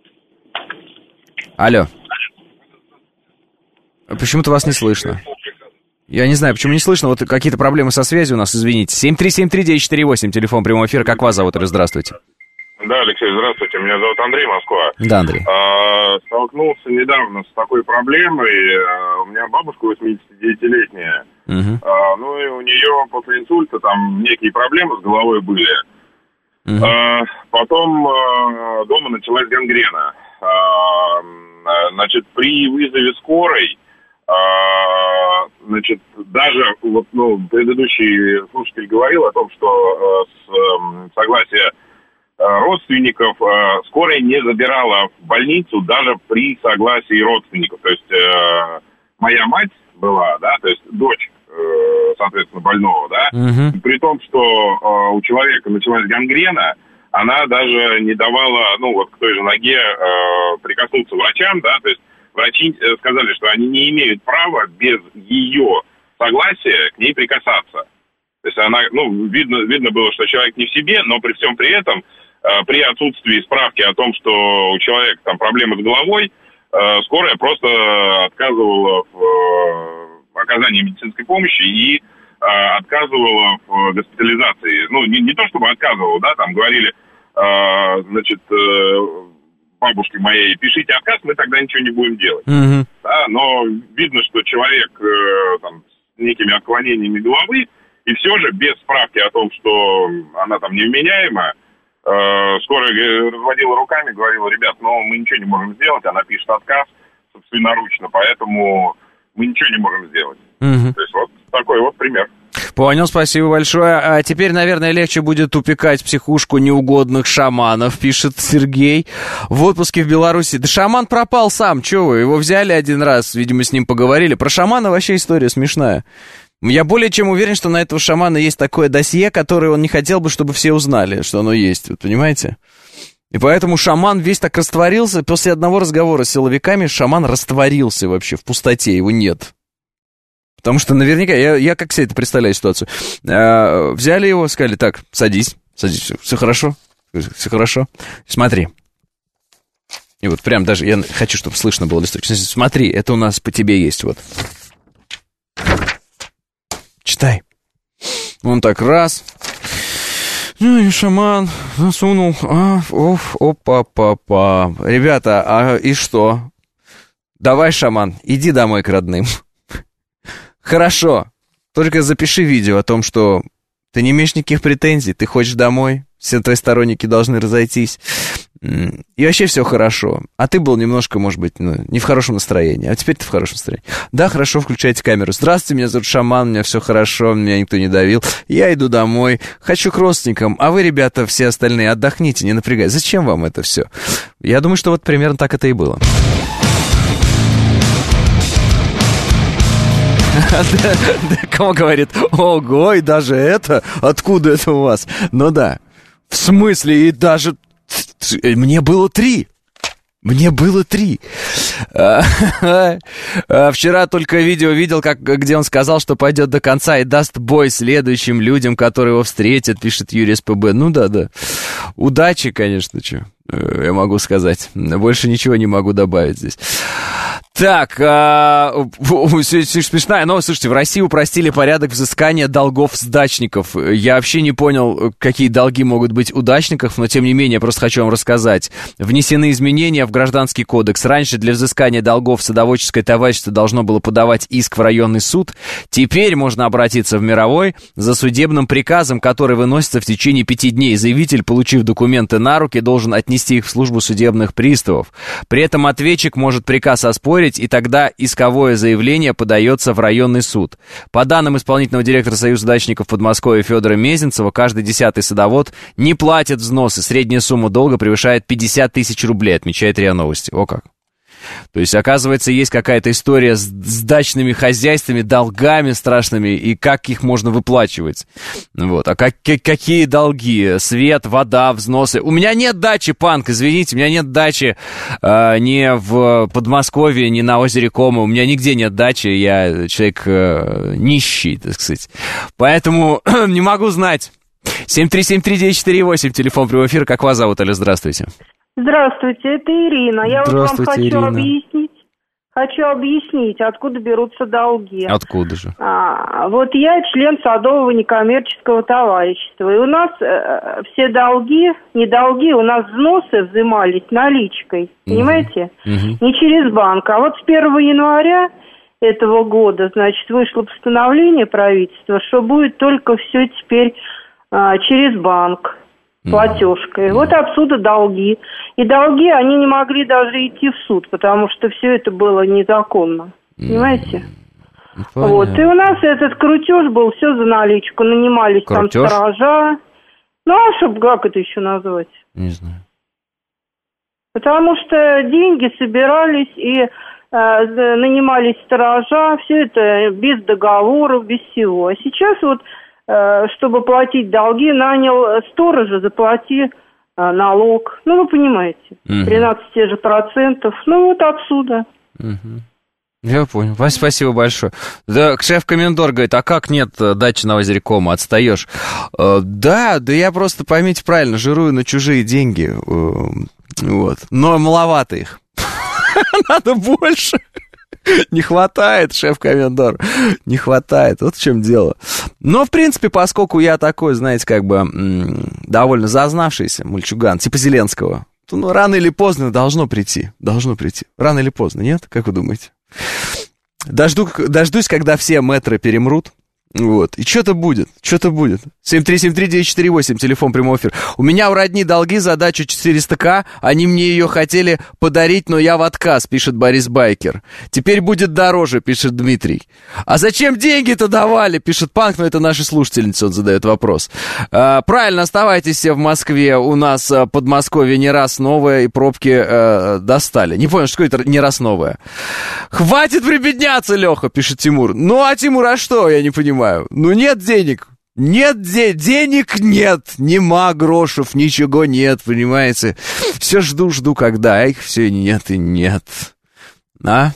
Алло. Почему-то вас не слышно. Я не знаю, почему не слышно. Вот какие-то проблемы со связью у нас, извините. 7373948, телефон прямого эфира. Как вас зовут, Алло, здравствуйте. Да, Алексей, здравствуйте. Меня зовут Андрей, Москва. Да, Андрей. Столкнулся недавно с такой проблемой. У меня бабушка 89-летняя. Ну и у нее после инсульта там некие проблемы с головой были. Потом дома началась гангрена. Значит, при вызове скорой, значит, даже вот, предыдущий слушатель говорил о том, что с согласия родственников скорая не забирала в больницу даже при согласии родственников. То есть моя мать была, да, то есть дочь, соответственно, больного, да, и при том, что у человека началась гангрена, она даже не давала, к той же ноге прикоснуться врачам, да, то есть врачи сказали, что они не имеют права без ее согласия к ней прикасаться. То есть она, видно было, что человек не в себе, но при всем при этом, при отсутствии справки о том, что у человека там проблемы с головой, скорая просто отказывала в оказании медицинской помощи и отказывала в госпитализации. Не то чтобы отказывала, да, там говорили, значит, бабушке моей, пишите отказ, мы тогда ничего не будем делать. Да, но видно, что человек там, с некими отклонениями головы, и все же без справки о том, что она там невменяема, скорая разводила руками, говорила, ребят, мы ничего не можем сделать, она пишет отказ собственноручно, поэтому мы ничего не можем сделать. То есть вот такой вот пример. Понял, спасибо большое. А теперь, наверное, легче будет упекать в психушку неугодных шаманов, пишет Сергей. В отпуске в Беларуси. Да шаман пропал сам, чё вы? Его взяли один раз, видимо, с ним поговорили. Про шамана вообще история смешная. Я более чем уверен, что на этого шамана есть такое досье, которое он не хотел бы, чтобы все узнали, что оно есть. Вот, понимаете? И поэтому шаман весь так растворился. После одного разговора с силовиками шаман растворился вообще в пустоте, его нет. Потому что наверняка, я как себе это представляю ситуацию. Взяли его, сказали, так, садись, все хорошо, все хорошо, смотри. И вот прям даже, я хочу, чтобы слышно было листочек. Смотри, это у нас по тебе есть, вот. Читай. Он так раз. Ну и шаман засунул. Опа-па-па. Ребята, и что? Давай, шаман, иди домой к родным. Хорошо. Только запиши видео о том, что ты не имеешь никаких претензий, ты хочешь домой, все твои сторонники должны разойтись. И вообще все хорошо. А ты был немножко, может быть, не в хорошем настроении. А теперь ты в хорошем настроении. Да, хорошо, включайте камеру. Здравствуйте, меня зовут Шаман, у меня все хорошо, меня никто не давил. Я иду домой, хочу к родственникам. А вы, ребята, все остальные, отдохните, не напрягайтесь. Зачем вам это все? Я думаю, что вот примерно так это и было. Кому говорит, ого, и даже это? Откуда это у вас? Ну да. В смысле, и даже... Мне было 3. Вчера только видео видел, где он сказал, что пойдет до конца и даст бой следующим людям, которые его встретят, пишет Юрий СПБ. Ну да. Удачи, конечно, что я могу сказать. Больше ничего не могу добавить здесь. Так, смешная новость. Слушайте, в России упростили порядок взыскания долгов с дачников. Я вообще не понял, какие долги могут быть у дачников, но тем не менее, я просто хочу вам рассказать. Внесены изменения в Гражданский кодекс. Раньше для взыскания долгов садоводческое товарищество должно было подавать иск в районный суд. Теперь можно обратиться в мировой за судебным приказом, который выносится в течение 5 дней. Заявитель, получив документы на руки, должен отнести их в службу судебных приставов. При этом ответчик может приказ оспорить, и тогда исковое заявление подается в районный суд. По данным исполнительного директора Союза дачников Подмосковья Федора Мезенцева, каждый 10-й садовод не платит взносы. Средняя сумма долга превышает 50 тысяч рублей, отмечает РИА Новости. О как! То есть, оказывается, есть какая-то история с дачными хозяйствами, долгами страшными, и как их можно выплачивать. Вот. А какие долги? Свет, вода, взносы. У меня нет дачи, Панк, извините, у меня нет дачи ни в Подмосковье, ни на озере Кома. У меня нигде нет дачи, я человек нищий, так сказать. Поэтому не могу знать. 7373948, телефон прямого эфира. Как вас зовут, Алло, здравствуйте. Здравствуйте, это Ирина. Я вот вам хочу Ирина. объяснить, откуда берутся долги. Откуда же? Вот я член садового некоммерческого товарищества, и у нас все долги, не долги, у нас взносы взимались наличкой, понимаете? Не через банк. А вот с 1 января этого года, значит, вышло постановление правительства, что будет только все теперь через банк. Платежкой. Вот отсюда долги. И долги, они не могли даже идти в суд, потому что все это было незаконно. Понимаете? Понятно. Вот. И у нас этот крутеж был все за наличку. Нанимались крутеж? Там сторожа. Ну, а чтобы, как это еще назвать? Не знаю. Потому что деньги собирались и нанимались сторожа. Все это без договоров, без всего. А сейчас вот чтобы платить долги, нанял сторожа, заплати налог. Ну, вы понимаете, 13 те же процентов. Ну, вот отсюда. Я понял. Спасибо большое. Да, шеф-комендор говорит, а как нет дачи на озере Кома? Отстаешь. Да я просто, поймите правильно, жирую на чужие деньги. Вот. Но маловато их. Надо больше. Не хватает, шеф-комендор, не хватает, вот в чем дело. Но, в принципе, поскольку я такой, знаете, как бы довольно зазнавшийся мальчуган, типа Зеленского, то рано или поздно должно прийти. Рано или поздно, нет? Как вы думаете? Дождусь, когда все мэтры перемрут. Вот, и что-то будет. 7373948, телефон прямого эфира. У меня у родни долги за дачу 400к, они мне ее хотели подарить, но я в отказ, пишет Борис Байкер. Теперь будет дороже, пишет Дмитрий. А зачем деньги-то давали, пишет Панк, но это наши слушательницы, он задает вопрос. Правильно, оставайтесь все в Москве, у нас Подмосковье не раз новое, и пробки достали. Не понял, что это не раз новое. Хватит прибедняться, Леха, пишет Тимур. Ну, а Тимур, а что, я не понимаю. Ну, нет денег. Денег нет. Нема грошев, ничего нет, понимаете. Все жду, когда. А их все нет и нет. А?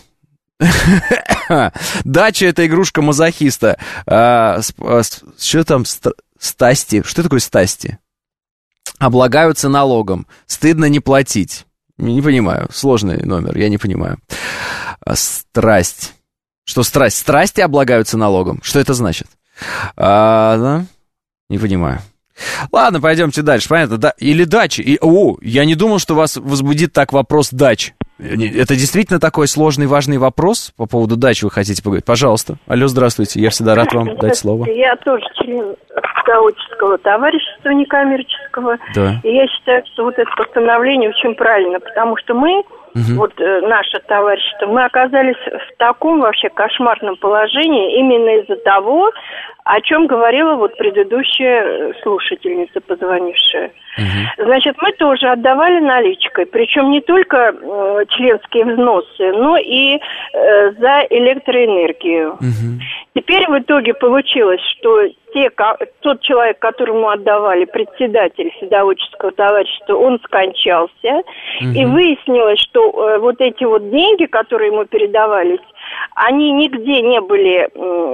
Дача — это игрушка мазохиста. Что там? Стасти. Что такое стасти? Облагаются налогом. Стыдно не платить. Не понимаю. Сложный номер, я не понимаю. Страсть. Что страсть? Страсти облагаются налогом? Что это значит? Да? Не понимаю. Ладно, пойдемте дальше. Понятно, да? Или дачи. Я не думал, что вас возбудит так вопрос дач. Это действительно такой сложный, важный вопрос по поводу дач вы хотите поговорить? Пожалуйста. Алло, здравствуйте. Я всегда рад вам дать слово. Я тоже член садоводческого товарищества некоммерческого. Да. И я считаю, что вот это постановление очень правильно, потому что мы, наше товарищество, мы оказались в таком вообще кошмарном положении именно из-за того, о чем говорила вот предыдущая слушательница, позвонившая. Значит, мы тоже отдавали наличкой, причем не только членские взносы, но и за электроэнергию. Теперь в итоге получилось, что тот человек, которому отдавали, председатель садоводческого товарищества, он скончался, и выяснилось, что вот эти вот деньги, которые ему передавались, они нигде не были,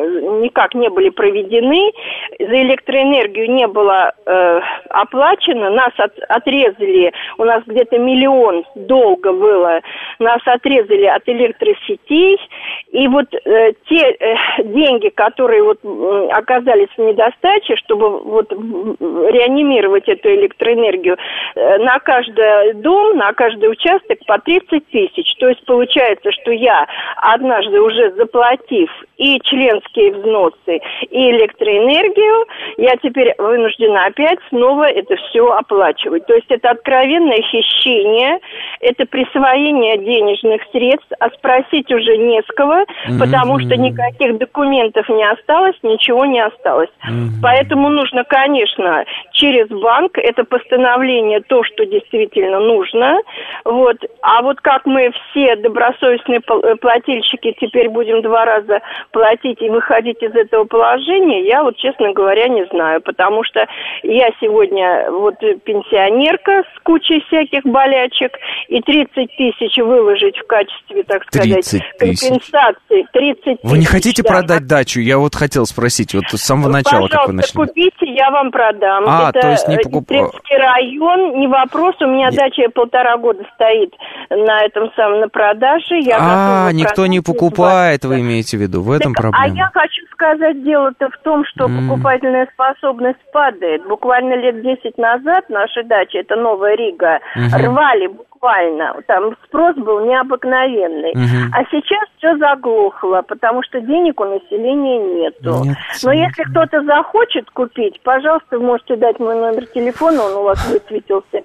никак не были проведены, за электроэнергию не было оплачено, нас отрезали, у нас где-то 1 миллион долга было, нас отрезали от электросетей, и вот те деньги, которые вот оказались в недостаче, чтобы вот реанимировать эту электроэнергию, на каждый дом, на каждый участок по 30 тысяч. То есть получается, что я однажды уже заплатив и членские взносы, и электроэнергию, я теперь вынуждена опять снова это все оплачивать. То есть это откровенное хищение, это присвоение денежных средств, а спросить уже не с кого, потому что никаких документов не осталось, ничего не осталось. Поэтому нужно, конечно, через банк это постановление, то, что действительно нужно. Вот. А вот как мы все добросовестные плательщики теперь будем 2 раза платить и выходить из этого положения, я вот, честно говоря, не знаю. Потому что я сегодня вот пенсионерка с кучей всяких болячек, и 30 тысяч выложить в качестве, так сказать, компенсации. 30 тысяч. Вы не хотите продать дачу? Я вот хотел спросить, вот с самого начала, как вы начали. Пожалуйста, купите, я вам продам. То есть не Требский район, не вопрос, у меня дача 1,5 года стоит на этом самом, на продаже. Никто не покупает, вы имеете в виду, в этом проблема. А я хочу сказать, дело-то в том, что покупательная способность падает. Буквально лет 10 назад наши дачи, это Новая Рига, рвали буквально, там спрос был необыкновенный. А сейчас все заглохло, потому что денег у населения нету. Но если кто-то захочет купить, пожалуйста, вы можете дать мой номер телефона, он у вас высветился.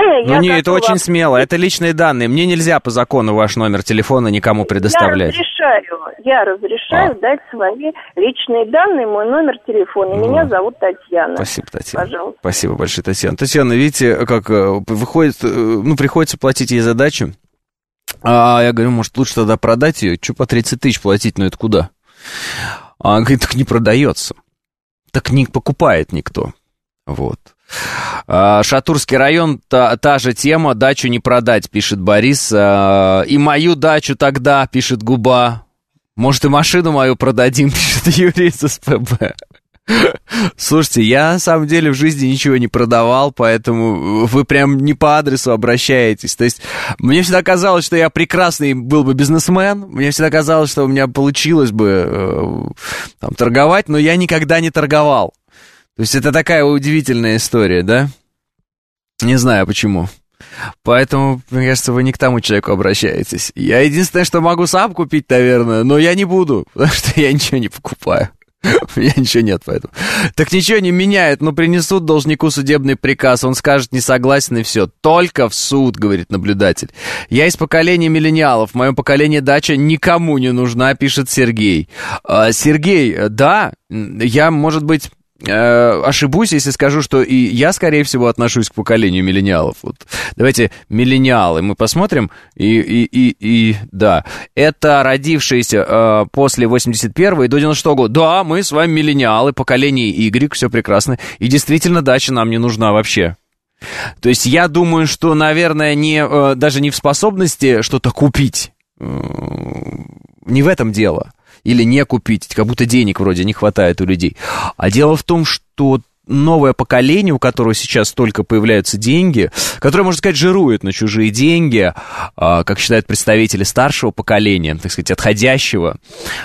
Это очень смело, это личные данные. Мне нельзя по закону ваш номер телефона никому предоставлять. Я разрешаю дать свои личные данные, мой номер телефона. Меня зовут Татьяна. Спасибо, Татьяна. Пожалуйста. Спасибо большое, Татьяна. Татьяна, видите, как выходит, приходится платить ей за дачу. А я говорю, может, лучше тогда продать ее? Что по 30 тысяч платить, это куда? А она говорит, так не продается. Так не покупает никто. Вот. Шатурский район, та же тема, дачу не продать, пишет Борис. И мою дачу тогда, пишет Губа. Может, и машину мою продадим, пишет Юрий из СПБ. Слушайте, я на самом деле в жизни ничего не продавал, поэтому вы прям не по адресу обращаетесь. То есть мне всегда казалось, что я прекрасный был бы бизнесмен, мне всегда казалось, что у меня получилось бы торговать, но я никогда не торговал. То есть это такая удивительная история, да? Не знаю почему. Поэтому, мне кажется, вы не к тому человеку обращаетесь. Я единственное, что могу сам купить, наверное, но я не буду, потому что я ничего не покупаю. У меня ничего нет поэтому. Так ничего не меняет, принесут должнику судебный приказ, он скажет не согласен и все. Только в суд, говорит наблюдатель. Я из поколения миллениалов, в моем поколении дача никому не нужна, пишет Сергей. Сергей, да, я, может быть, ошибусь, если скажу, что и я, скорее всего, отношусь к поколению миллениалов. Вот. Давайте миллениалы мы посмотрим. Да, это родившиеся после 81-го и до 96-го года. Да, мы с вами миллениалы, поколение Y, все прекрасно. И действительно, дача нам не нужна вообще. То есть я думаю, что, наверное, даже не в способности что-то купить. Не в этом дело. Или не купить, как будто денег вроде не хватает у людей. А дело в том, что новое поколение, у которого сейчас только появляются деньги, которое, можно сказать, жирует на чужие деньги, как считают представители старшего поколения, так сказать, отходящего,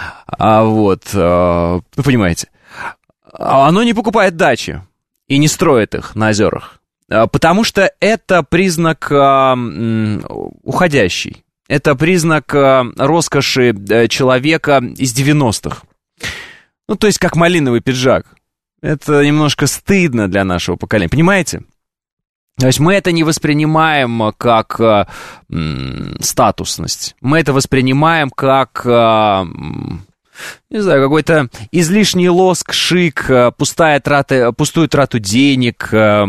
понимаете, оно не покупает дачи и не строит их на озерах, потому что это признак уходящий. Это признак роскоши человека из 90-х. То есть как малиновый пиджак. Это немножко стыдно для нашего поколения, понимаете? То есть мы это не воспринимаем как статусность. Мы это воспринимаем как, не знаю, какой-то излишний лоск, шик, пустую трату денег,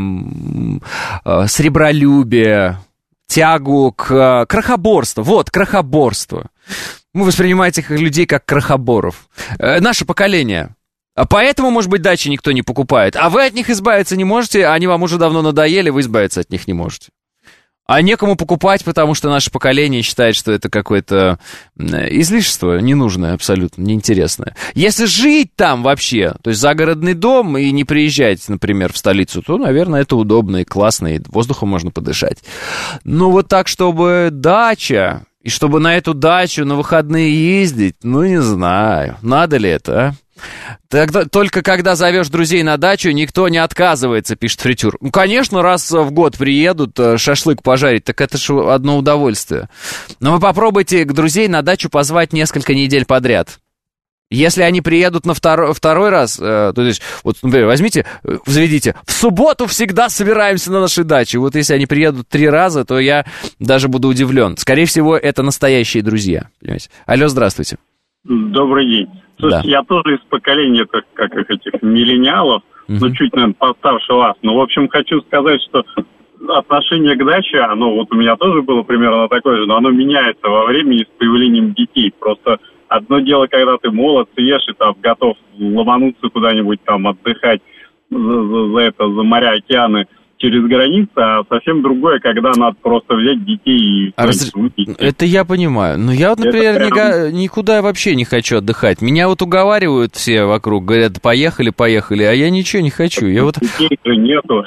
сребролюбие, тягу к крохоборству. Крохоборство. Мы воспринимаем этих людей как крохоборов. Наше поколение. Поэтому, может быть, дачи никто не покупает. А вы от них избавиться не можете, они вам уже давно надоели, вы избавиться от них не можете. А некому покупать, потому что наше поколение считает, что это какое-то излишество ненужное, абсолютно неинтересное. Если жить там вообще, то есть загородный дом и не приезжать, например, в столицу, то, наверное, это удобно и классно, и воздухом можно подышать. Но вот так, чтобы дача, и чтобы на эту дачу на выходные ездить, ну, не знаю, надо ли это, а? Тогда, только когда зовешь друзей на дачу, никто не отказывается, пишет Фритюр. Ну, конечно, раз в год приедут шашлык пожарить, так это же одно удовольствие. Но вы попробуйте друзей на дачу позвать несколько недель подряд. Если они приедут на второй раз, то есть, вот, например, возьмите, заведите, в субботу всегда собираемся на нашей даче. Вот если они приедут 3 раза, то я даже буду удивлен. Скорее всего, это настоящие друзья. Понимаете? Алло, здравствуйте. Добрый день. Слушайте, я тоже из поколения, как этих миллениалов, но чуть, наверное, постарше вас. Но, в общем, хочу сказать, что отношение к даче, оно вот у меня тоже было примерно такое же, но оно меняется во времени с появлением детей. Просто одно дело, когда ты молод, съешь и там готов ломануться куда-нибудь там отдыхать за моря, океаны через границу, а совсем другое, когда надо просто взять детей и... Это я понимаю. Но я вот, например, никуда вообще не хочу отдыхать. Меня вот уговаривают все вокруг, говорят, поехали, а я ничего не хочу. Детей же нету.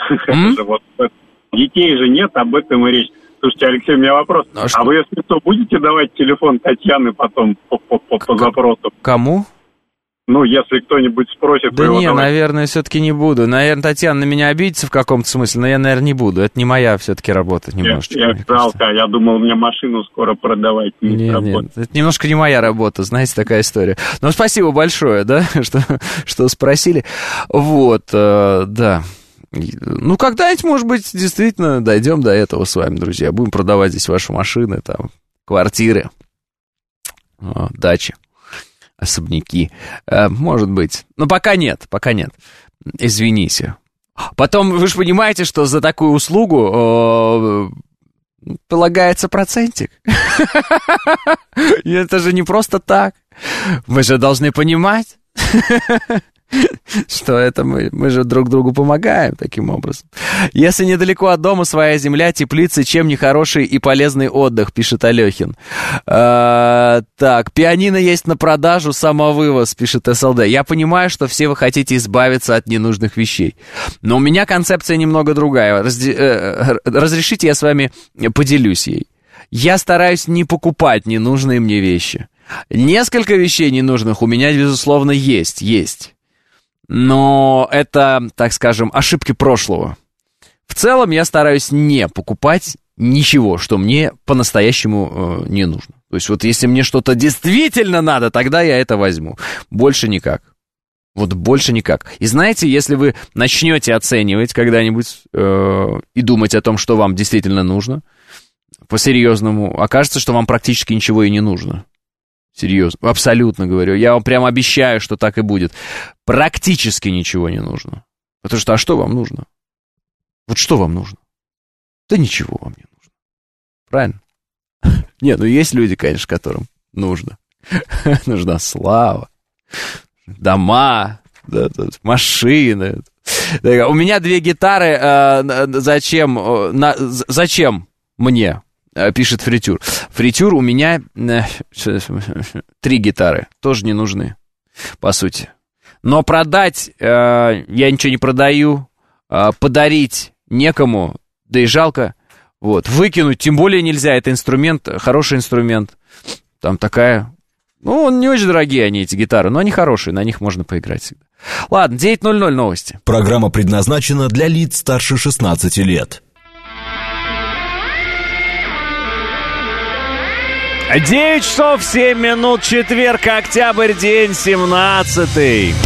Детей же нет, об этом и речь. Слушайте, Алексей, у меня вопрос. А вы, если что, будете давать телефон Татьяны потом по запросу? Кому? Ну, если кто-нибудь спросит... Да не, наверное, все-таки не буду. Наверное, Татьяна на меня обидится в каком-то смысле, но я, наверное, не буду. Это не моя все-таки работа немножечко. Я жалко, я думал, мне машину скоро продавать. Нет, это немножко не моя работа, знаете, такая история. Но спасибо большое, да, что спросили. Вот, да. Ну, когда-нибудь, может быть, действительно дойдем до этого с вами, друзья. Будем продавать здесь ваши машины, там, квартиры, дачи. Особняки. Может быть. Но пока нет. Извините. Потом, вы же понимаете, что за такую услугу полагается процентик. Это же не просто так. Вы же должны понимать, что это мы же друг другу помогаем таким образом. Если недалеко от дома своя земля, теплица, чем не хороший и полезный отдых, пишет Алехин. Так, пианино есть на продажу, самовывоз, пишет СЛД. Я понимаю, что все вы хотите избавиться от ненужных вещей, но у меня концепция немного другая. Разрешите, я с вами поделюсь ей. Я стараюсь не покупать ненужные мне вещи. Несколько вещей ненужных у меня, безусловно, есть. Но это, так скажем, ошибки прошлого. В целом я стараюсь не покупать ничего, что мне по-настоящему не нужно. То есть вот если мне что-то действительно надо, тогда я это возьму. Больше никак. Вот больше никак. И знаете, если вы начнете оценивать когда-нибудь и думать о том, что вам действительно нужно, по-серьезному, окажется, что вам практически ничего и не нужно. Серьезно, абсолютно говорю. Я вам прямо обещаю, что так и будет. Практически ничего не нужно. Потому что, а что вам нужно? Вот что вам нужно? Да ничего вам не нужно. Правильно? Не, ну есть люди, конечно, которым нужно. Нужна слава, дома, машины. У меня 2 гитары. Зачем мне? Пишет Фритюр. Фритюр, у меня 3 гитары. Тоже не нужны, по сути. Но продать я ничего не продаю. Подарить некому, да и жалко. Вот. Выкинуть тем более нельзя. Это инструмент, хороший инструмент. Там такая... Ну, не очень дорогие они, эти гитары, но они хорошие, на них можно поиграть всегда. Ладно, 9:00 новости. Программа предназначена для лиц старше 16 лет. 9 часов 7 минут, четверг, октябрь, день 17-й.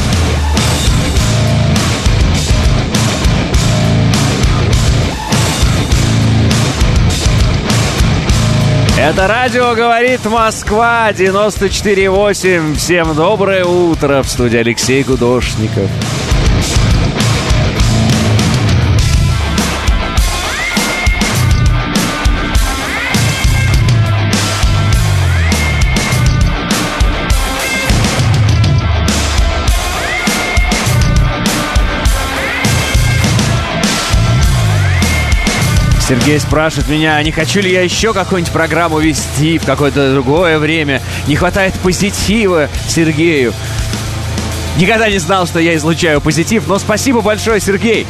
Это радио «Говорит Москва», 94,8. Всем доброе утро, в студии Алексей Гудошников. Сергей спрашивает меня, не хочу ли я еще какую-нибудь программу вести в какое-то другое время. Не хватает позитива Сергею. Никогда не знал, что я излучаю позитив, но спасибо большое, Сергей.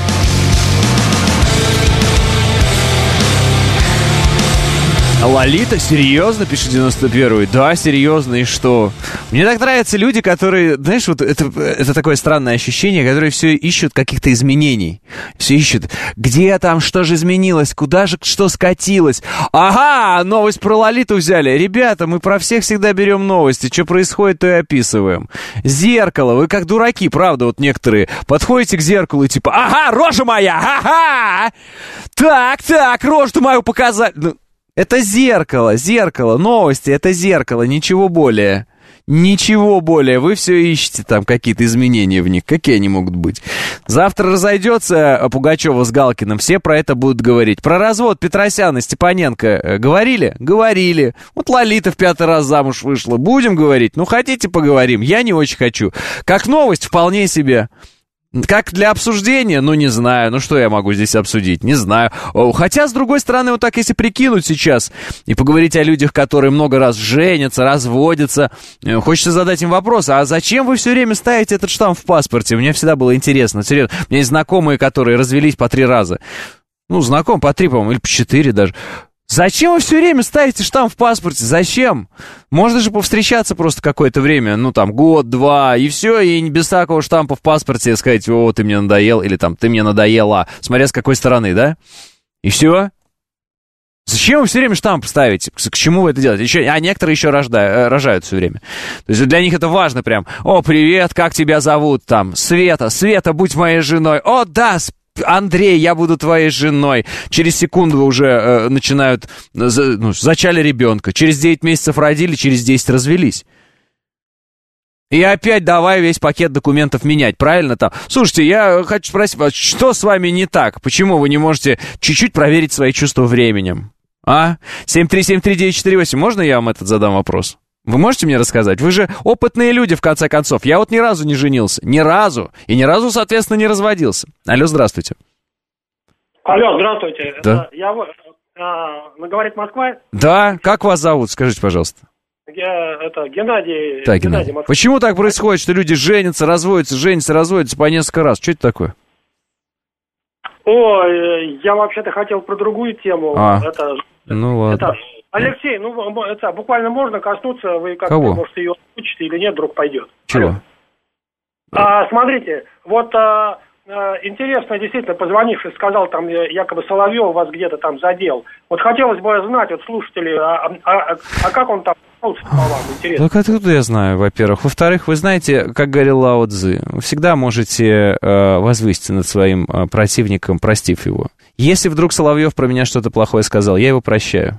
Лолита? Серьезно? Пишет 91-й. Да, серьезно, и что? Мне так нравятся люди, которые, знаешь, вот это такое странное ощущение, которые все ищут каких-то изменений. Все ищут, где там, что же изменилось, куда же что скатилось. Ага, новость про Лолиту взяли. Ребята, мы про всех всегда берем новости. Что происходит, то и описываем. Зеркало. Вы как дураки, правда, вот некоторые. Подходите к зеркалу и типа, ага, рожа моя, ага! Так, рожу мою показать. Это зеркало, новости, это зеркало, ничего более. Ничего более. Вы все ищете там какие-то изменения в них. Какие они могут быть? Завтра разойдется Пугачева с Галкиным. Все про это будут говорить. Про развод Петросяна, Степаненко говорили? Говорили. Вот Лолита в 5-й раз замуж вышла. Будем говорить? Ну, хотите, поговорим. Я не очень хочу. Как новость, вполне себе. Как для обсуждения? Ну, не знаю. Ну, что я могу здесь обсудить? Не знаю. Хотя, с другой стороны, вот так, если прикинуть сейчас и поговорить о людях, которые много раз женятся, разводятся, хочется задать им вопрос, а зачем вы все время ставите этот штамп в паспорте? Мне всегда было интересно. Серьезно. У меня есть знакомые, которые развелись по 3 раза. Ну, знаком по 3, по-моему, или по 4 даже. Зачем вы все время ставите штамп в паспорте? Зачем? Можно же повстречаться просто какое-то время, ну там год-два, и все, и без всякого штампа в паспорте сказать, о, ты мне надоел, или там, ты мне надоела, смотря с какой стороны, да? И все. Зачем вы все время штамп ставите? К чему вы это делаете? А некоторые еще рожают все время. То есть для них это важно прям. О, привет, как тебя зовут? Там, Света, будь моей женой. О, да, Андрей, я буду твоей женой. Через секунду уже начинают, зачали ребенка. Через 9 месяцев родили, через 10 развелись. И опять давай весь пакет документов менять, правильно там? Слушайте, я хочу спросить вас, что с вами не так? Почему вы не можете чуть-чуть проверить свои чувства временем? А? 7373948, можно я вам задам вопрос? Вы можете мне рассказать? Вы же опытные люди, в конце концов. Я вот ни разу не женился. Ни разу. И ни разу, соответственно, не разводился. Алло, здравствуйте. Алло, здравствуйте. Да. Говорит Москва? Да. Как вас зовут? Скажите, пожалуйста. Геннадий. Так, Геннадий. Почему так происходит, что люди женятся, разводятся по несколько раз? Что это такое? Ой, я вообще-то хотел про другую тему. Ну ладно. Алексей, это буквально можно коснуться, вы как-то, Кого? может, ее озвучите или нет, вдруг пойдет. Чего? Смотрите, вот интересно, действительно, позвонивший сказал, там, якобы Соловьев вас где-то там задел. Вот хотелось бы знать, вот слушатели, как он там по вам, интересно. Так откуда я знаю, во-первых. Во-вторых, вы знаете, как говорил Лао Цзы, вы всегда можете возвыситься над своим противником, простив его. Если вдруг Соловьев про меня что-то плохое сказал, я его прощаю.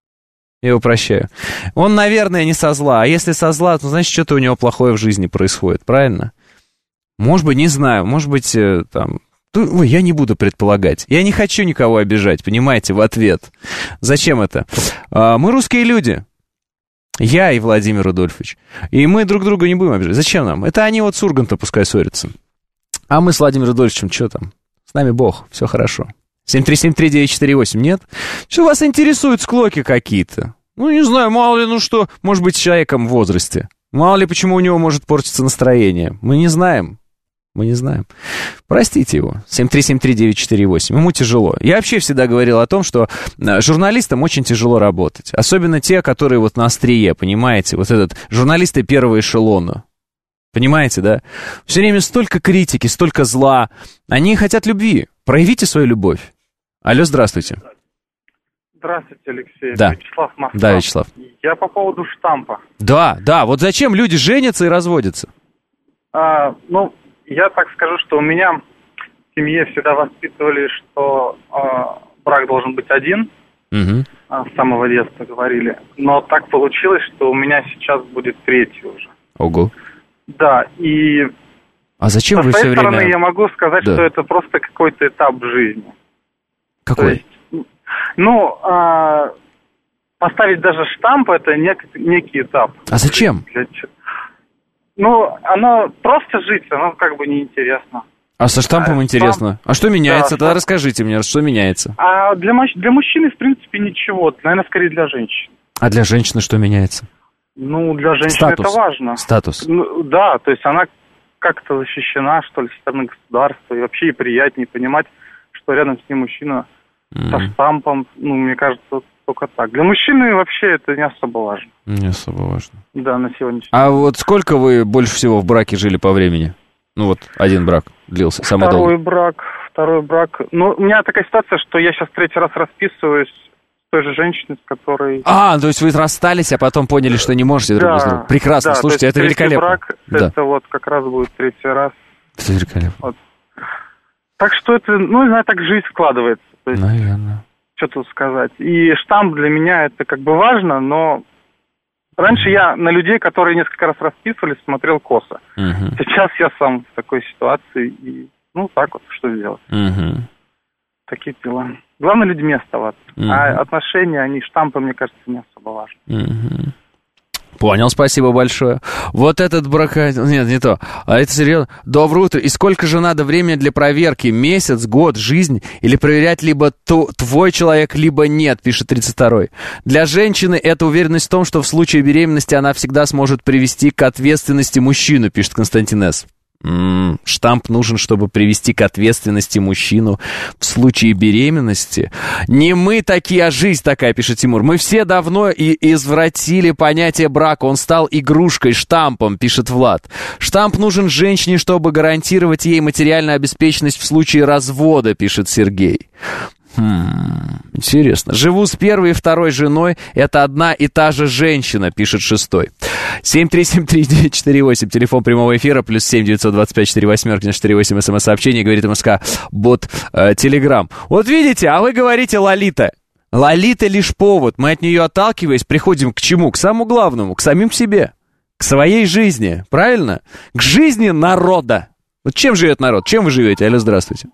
Он, наверное, не со зла. А если со зла, то, значит, что-то у него плохое в жизни происходит, правильно? Может быть, не знаю, может быть, там... Ой, я не буду предполагать. Я не хочу никого обижать, понимаете, в ответ. Зачем это? Мы русские люди. Я и Владимир Рудольфович. И мы друг друга не будем обижать. Зачем нам? Это они вот с Ургантом пускай ссорятся. А мы с Владимиром Рудольфовичем, что там? С нами Бог, все хорошо. 7373948, нет? Что вас интересуют склоки какие-то? Ну, не знаю, мало ли, что, может быть, с человеком в возрасте. Мало ли, почему у него может портиться настроение. Мы не знаем. Простите его. 7373948. Ему тяжело. Я вообще всегда говорил о том, что журналистам очень тяжело работать. Особенно те, которые вот на острие, понимаете? Вот этот журналисты первого эшелона. Понимаете, да? Все время столько критики, столько зла. Они хотят любви. Проявите свою любовь. Алло, здравствуйте. Здравствуйте, Алексей. Да. Вячеслав, Москва. Да, Вячеслав. Я по поводу штампа. Да. Вот зачем люди женятся и разводятся? Я так скажу, что у меня в семье всегда воспитывали, что брак должен быть один. Угу. С самого детства говорили. Но так получилось, что у меня сейчас будет 3-й уже. Ого. Да, и... А зачем вы все время... Со своей стороны я могу сказать, что это просто какой-то этап жизни. Какой? Поставить даже штамп — это некий этап. А зачем? Оно просто жить, оно как бы неинтересно. А со штампом интересно. А что меняется? Тогда расскажите мне, что меняется. А для мужчины, в принципе, ничего. Наверное, скорее для женщин. А для женщины что меняется? Ну, для женщины это важно. Статус. Ну, да, то есть она как-то защищена, что ли, со стороны государства. И вообще ей приятнее понимать, что рядом с ним мужчина со штампом. Ну, мне кажется, только так. Для мужчины вообще это не особо важно. Не особо важно. Да, на сегодняшний день. А вот сколько вы больше всего в браке жили по времени? Ну, вот один брак длился, самый долгий. Второй брак. Ну, у меня такая ситуация, что я сейчас третий раз расписываюсь с той же женщиной, с которой... То есть вы расстались, а потом поняли, что не можете друг с другом. Прекрасно, слушайте, это великолепно. Брак, это вот как раз будет третий раз. Это великолепно. Вот. Так что это, ну, не знаю, так жизнь складывается. То есть, наверное. Что тут сказать. И штамп для меня это как бы важно, но... Раньше я на людей, которые несколько раз расписывались, смотрел косо. Сейчас я сам в такой ситуации, и, ну, так вот, что сделать. Такие дела. Главное, людьми оставаться. А отношения, они, штампы, мне кажется, не особо важны. Понял, спасибо большое. Вот этот брак... Нет, не то. А это серьезно. Доброе утро. И сколько же надо времени для проверки? Месяц, год, жизнь? Или проверять либо твой человек, либо нет, пишет 32-й. Для женщины это уверенность в том, что в случае беременности она всегда сможет привести к ответственности мужчину, пишет Константин С. Штамп нужен, чтобы привести к ответственности мужчину в случае беременности. Не мы такие, а жизнь такая, пишет Тимур. Мы все давно и извратили понятие брака. Он стал игрушкой, штампом, пишет Влад. Штамп нужен женщине, чтобы гарантировать ей материальную обеспеченность в случае развода, пишет Сергей. Интересно. Живу с первой и второй женой. Это одна и та же женщина, пишет 6-й. 7373948, телефон прямого эфира, плюс 7-925-48-48, смс-сообщение, говорит МСК, бот Телеграм. Вот видите, а вы говорите Лолита. Лолита лишь повод. Мы от нее, отталкиваясь, приходим к чему? К самому главному, к самим себе, к своей жизни, правильно? К жизни народа. Вот чем живет народ? Чем вы живете? Алло, здравствуйте.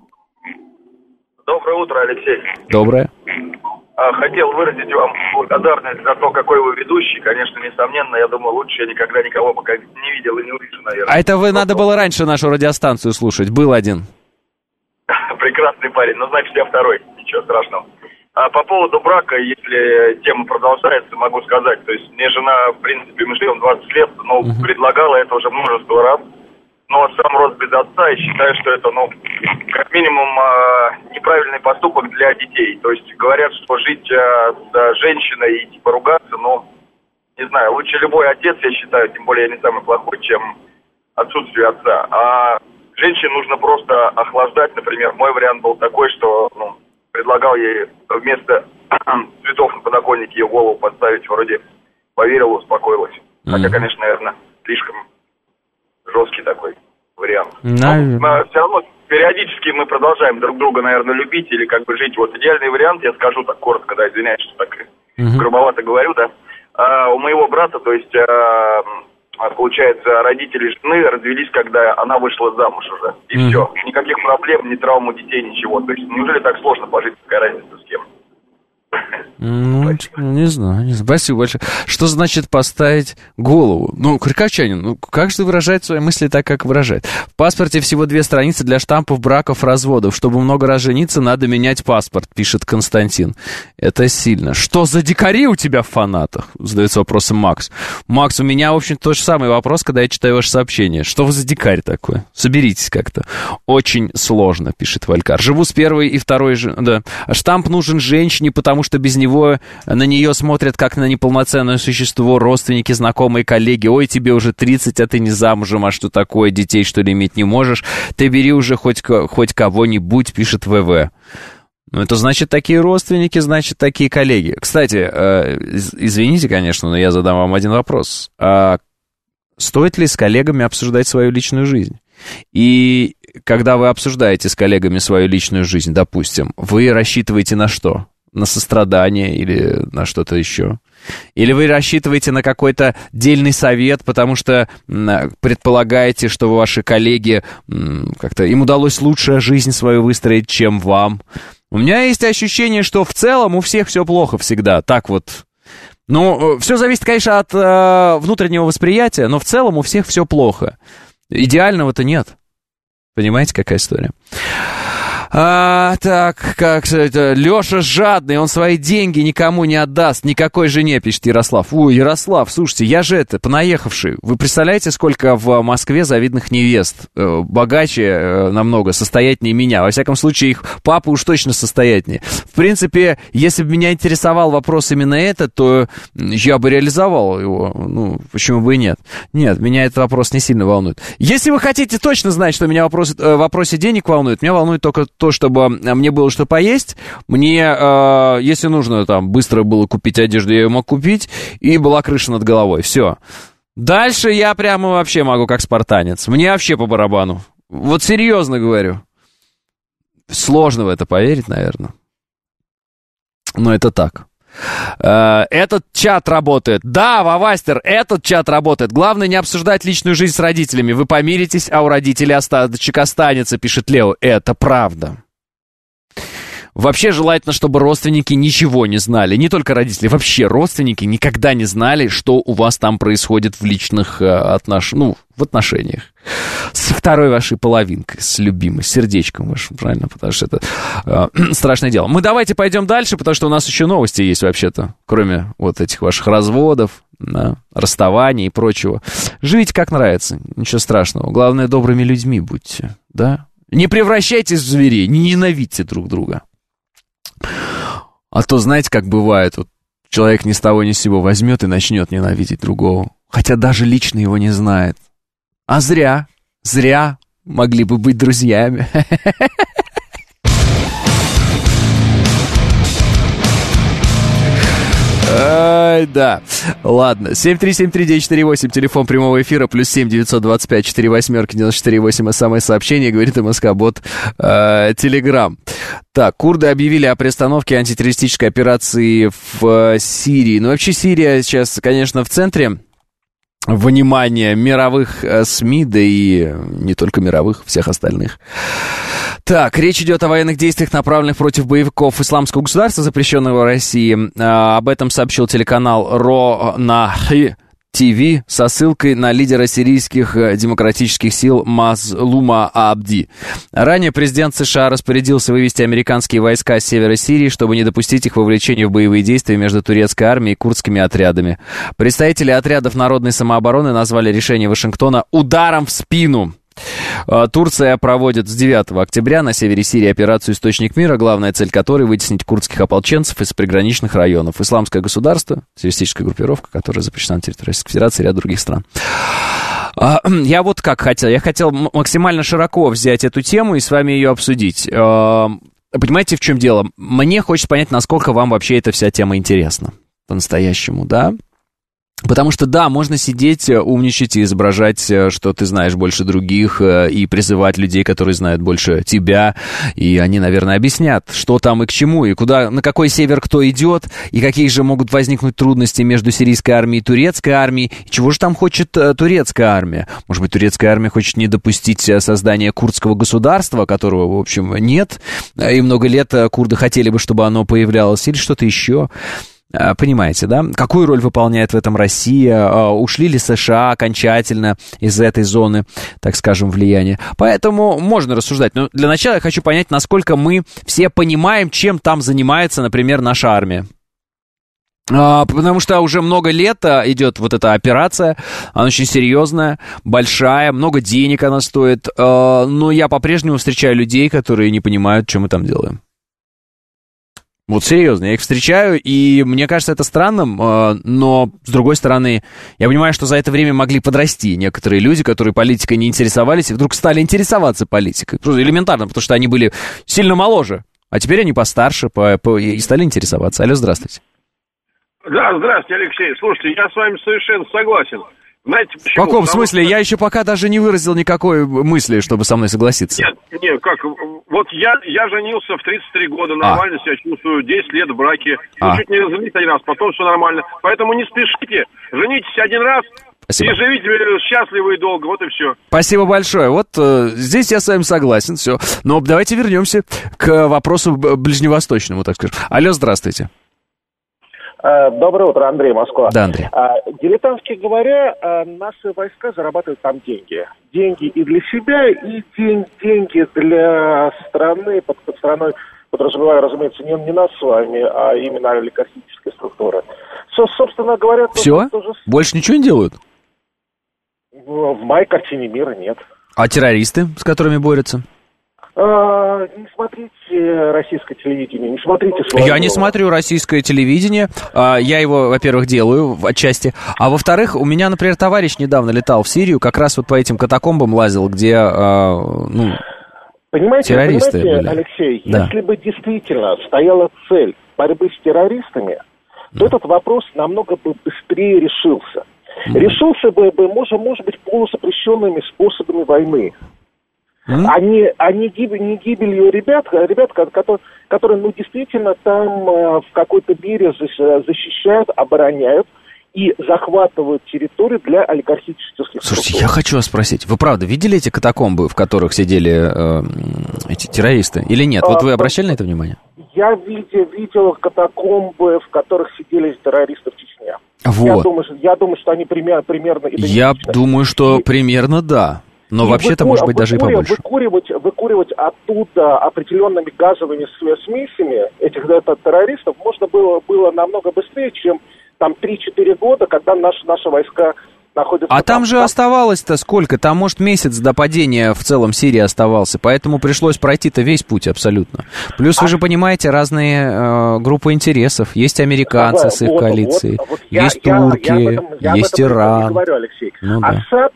Доброе утро, Алексей. Доброе. Хотел выразить вам благодарность за то, какой вы ведущий. Конечно, несомненно, я думаю, лучше я никогда никого пока не видел и не увижу, наверное. А это надо было раньше нашу радиостанцию слушать. Был один. Прекрасный парень. Ну, значит, я второй. Ничего страшного. А по поводу брака, если тема продолжается, могу сказать. То есть мне жена, в принципе, мы живем 20 лет, но предлагала это уже множество раз. Но сам рос без отца, и считаю, что это, ну, как минимум, неправильный поступок для детей. То есть говорят, что жить с женщиной и типа ругаться, ну, не знаю, лучше любой отец, я считаю, тем более я не самый плохой, чем отсутствие отца. А женщине нужно просто охлаждать, например. Мой вариант был такой, что, ну, предлагал ей вместо цветов на подоконнике ее голову подставить, вроде поверила, успокоилась. Хотя, конечно, наверное, слишком жесткий такой вариант. Но все равно периодически мы продолжаем друг друга, наверное, любить или как бы жить. Вот идеальный вариант, я скажу так коротко, да, извиняюсь, что так грубовато говорю, да. У моего брата, то есть, получается, родители жены развелись, когда она вышла замуж уже. И все. Никаких проблем, ни травм у детей, ничего. То есть, неужели так сложно пожить, какая разница с кем? Ну, не знаю. Спасибо большое. Что значит поставить голову? Ну, крикачанин, ну, как же выражает свои мысли так, как выражает? В паспорте всего 2 страницы для штампов браков, разводов. Чтобы много раз жениться, надо менять паспорт, пишет Константин. Это сильно. Что за дикари у тебя в фанатах? Задается вопросом Макс. Макс, у меня, в общем, тот же самый вопрос, когда я читаю ваше сообщение. Что вы за дикарь такой? Соберитесь как-то. Очень сложно, пишет Валькар. Живу с первой и второй женой. Да. Штамп нужен женщине, потому что без него на нее смотрят как на неполноценное существо, родственники, знакомые, коллеги. Ой, тебе уже 30, а ты не замужем, а что такое, детей, что ли, иметь не можешь? Ты бери уже хоть кого-нибудь, пишет ВВ. Ну, это значит такие родственники, значит такие коллеги. Кстати, извините, конечно, но я задам вам один вопрос. А стоит ли с коллегами обсуждать свою личную жизнь? И когда вы обсуждаете с коллегами свою личную жизнь, допустим, вы рассчитываете на что? На сострадание или на что-то еще? Или вы рассчитываете на какой-то дельный совет, потому что предполагаете, что ваши коллеги, как-то им удалось лучшую жизнь свою выстроить, чем вам? У меня есть ощущение, что в целом у всех все плохо всегда. Так вот. Ну, все зависит, конечно, от внутреннего восприятия, но в целом у всех все плохо. Идеального-то нет. Понимаете, какая история? Так, как это? Леша жадный, он свои деньги никому не отдаст, никакой жене, пишет Ярослав. Ой, Ярослав, слушайте, я же понаехавший. Вы представляете, сколько в Москве завидных невест? Богаче намного, состоятельнее меня. Во всяком случае, их папа уж точно состоятельнее. В принципе, если бы меня интересовал вопрос именно этот, то я бы реализовал его. Ну, почему бы и нет? Нет, меня этот вопрос не сильно волнует. Если вы хотите точно знать, что меня в вопросе денег волнует, меня волнует только то, чтобы мне было что поесть, мне, если нужно, там, быстро было купить одежду, я ее мог купить, и была крыша над головой, все. Дальше я прямо вообще могу как спартанец, мне вообще по барабану. Вот серьезно говорю. Сложно в это поверить, наверное. Но это так. Этот чат работает. Да, Вавастер, этот чат работает. Главное не обсуждать личную жизнь с родителями. Вы помиритесь, а у родителей остаточек останется, пишет Лео. Это правда. Вообще желательно, чтобы родственники ничего не знали. Не только родители, вообще родственники никогда не знали, что у вас там происходит в личных в отношениях. С второй вашей половинкой, с любимой, с сердечком вашим, правильно? Потому что это страшное дело. Мы давайте пойдем дальше, потому что у нас еще новости есть вообще-то, кроме вот этих ваших разводов, да, расставаний и прочего. Живите как нравится, ничего страшного. Главное, добрыми людьми будьте, да? Не превращайтесь в зверей, не ненавидьте друг друга. А то, знаете, как бывает, вот человек ни с того ни с сего возьмет и начнет ненавидеть другого, хотя даже лично его не знает. А зря могли бы быть друзьями. Ай, да. Ладно. 7373948, телефон прямого эфира, +7 925 48 94 8, СМС-сообщение, говорит МСК-бот Телеграм. Так, курды объявили о приостановке антитеррористической операции в Сирии. Ну, вообще, Сирия сейчас, конечно, в центре внимания мировых СМИ, да и не только мировых, всех остальных. Так, речь идет о военных действиях, направленных против боевиков Исламского государства, запрещенного в России. Об этом сообщил телеканал РОНАХ ТВ со ссылкой на лидера сирийских демократических сил Мазлума Абди. Ранее президент США распорядился вывести американские войска с севера Сирии, чтобы не допустить их вовлечения в боевые действия между турецкой армией и курдскими отрядами. Представители отрядов народной самообороны назвали решение Вашингтона ударом в спину. Турция проводит с 9 октября на севере Сирии операцию «Источник мира», главная цель которой — вытеснить курдских ополченцев из приграничных районов. Исламское государство, террористическая группировка, которая запрещена на территории Российской Федерации и ряд других стран. Я вот как хотел. Я хотел максимально широко взять эту тему и с вами ее обсудить. Понимаете, в чем дело? Мне хочется понять, насколько вам вообще эта вся тема интересна по-настоящему, да? Потому что, да, можно сидеть, умничать и изображать, что ты знаешь больше других, и призывать людей, которые знают больше тебя, и они, наверное, объяснят, что там и к чему, и куда, на какой север кто идет, и какие же могут возникнуть трудности между сирийской армией и турецкой армией, и чего же там хочет турецкая армия. Может быть, турецкая армия хочет не допустить создания курдского государства, которого, в общем, нет, и много лет курды хотели бы, чтобы оно появлялось, или что-то еще. Понимаете, да? Какую роль выполняет в этом Россия? Ушли ли США окончательно из этой зоны, так скажем, влияния? Поэтому можно рассуждать. Но для начала я хочу понять, насколько мы все понимаем, чем там занимается, например, наша армия. Потому что уже много лет идет вот эта операция, она очень серьезная, большая, много денег она стоит, но я по-прежнему встречаю людей, которые не понимают, что мы там делаем. Вот серьезно, я их встречаю, и мне кажется это странным, но, с другой стороны, я понимаю, что за это время могли подрасти некоторые люди, которые политикой не интересовались, и вдруг стали интересоваться политикой. Просто элементарно, потому что они были сильно моложе, а теперь они постарше и стали интересоваться. Алло, здравствуйте. Да, здравствуйте, Алексей. Слушайте, я с вами совершенно согласен. Знаете, почему? В каком смысле? Я еще пока даже не выразил никакой мысли, чтобы со мной согласиться. Нет, как? Вот я женился в 33 года, нормально себя чувствую, 10 лет в браке. Чуть не женился один раз, потом все нормально. Поэтому не спешите, женитесь один раз. Спасибо. И живите счастливо и долго, вот и все. Спасибо большое. Вот здесь я с вами согласен, все. Но давайте вернемся к вопросу ближневосточному, так скажем. Алло, здравствуйте. Доброе утро, Андрей, Москва. Да, Андрей. Дилетантски говоря, наши войска зарабатывают там деньги. Деньги и для себя, и деньги для страны, под страной подразумеваю, разумеется, не нас с вами, а именно олигархические структуры. Собственно говоря... Все? Больше ничего не делают? В моей картине мира нет. А террористы, с которыми борются? Не смотрите российское телевидение, не смотрите Соловьева. Я не смотрю российское телевидение. Я его, во-первых, делаю отчасти. А во-вторых, у меня, например, товарищ недавно летал в Сирию, как раз вот по этим катакомбам лазил, где террористы были. Алексей, да. Если бы действительно стояла цель борьбы с террористами, то этот вопрос намного бы быстрее решился. Решился бы, может быть, полузапрещенными способами войны. А не гибелью ребят, которые, действительно там в какой-то мере защищают, обороняют и захватывают территорию для олигархических структур. Слушайте, я хочу вас спросить, вы правда видели эти катакомбы, в которых сидели эти террористы, или нет? Вот вы обращали на это внимание? Я видел катакомбы, в которых сидели террористы в Чечне. Вот. Я думаю, что они примерно идентичны. Я думаю, что примерно да. Но вообще-то, может быть, даже и побольше. Выкуривать оттуда определенными газовыми смесями этих террористов можно было намного быстрее, чем там 3-4 года, когда наши войска находятся... А там же оставалось-то сколько? Там, может, месяц до падения в целом Сирии оставался, поэтому пришлось пройти-то весь путь абсолютно. Плюс, вы же понимаете, разные группы интересов. Есть американцы с их коалицией, есть турки, есть Иран. Я говорю, Алексей. Ну, да. Асад,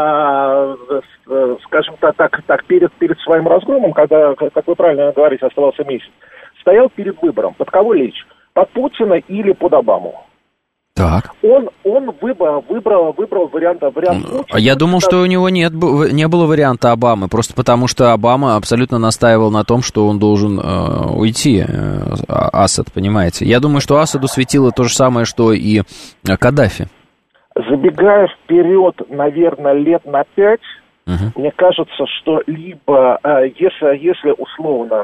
скажем так, перед своим разгромом, когда, как вы правильно говорите, оставался месяц, стоял перед выбором. Под кого лечь? Под Путина или под Обаму? Так. Он выбрал вариант Путина. Я думал, что у него не было варианта Обамы, просто потому что Обама абсолютно настаивал на том, что он должен уйти, Асад, понимаете. Я думаю, что Асаду светило то же самое, что и Каддафи. Забегая вперед, наверное, лет на 5, мне кажется, что либо, если условно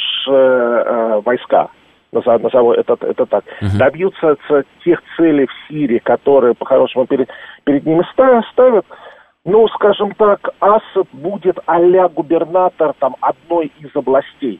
наши войска, назову это так, добьются тех целей в Сирии, которые по-хорошему перед ними ставят, ну, скажем так, Асад будет а-ля губернатор там одной из областей.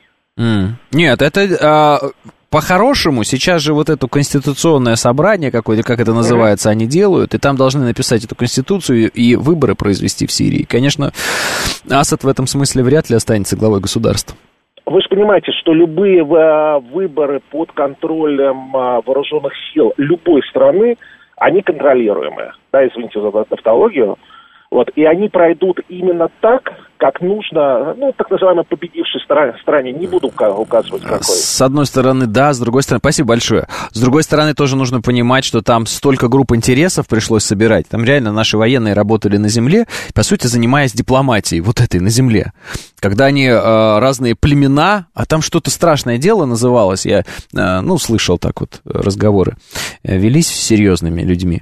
Нет, это... По-хорошему, сейчас же вот это конституционное собрание какое-то, как это называется, они делают, и там должны написать эту конституцию и выборы произвести в Сирии. Конечно, Асад в этом смысле вряд ли останется главой государства. Вы же понимаете, что любые выборы под контролем вооруженных сил любой страны, они контролируемые. Да, извините за тавтологию. Вот, и они пройдут именно так, как нужно, ну, так называемой победившей стране. Не буду указывать, какой. С одной стороны, да, с другой стороны, спасибо большое. С другой стороны, тоже нужно понимать, что там столько групп интересов пришлось собирать. Там реально наши военные работали на земле, по сути, занимаясь дипломатией вот этой на земле. Когда они разные племена, а там что-то страшное дело называлось, я, слышал так вот разговоры, велись с серьезными людьми.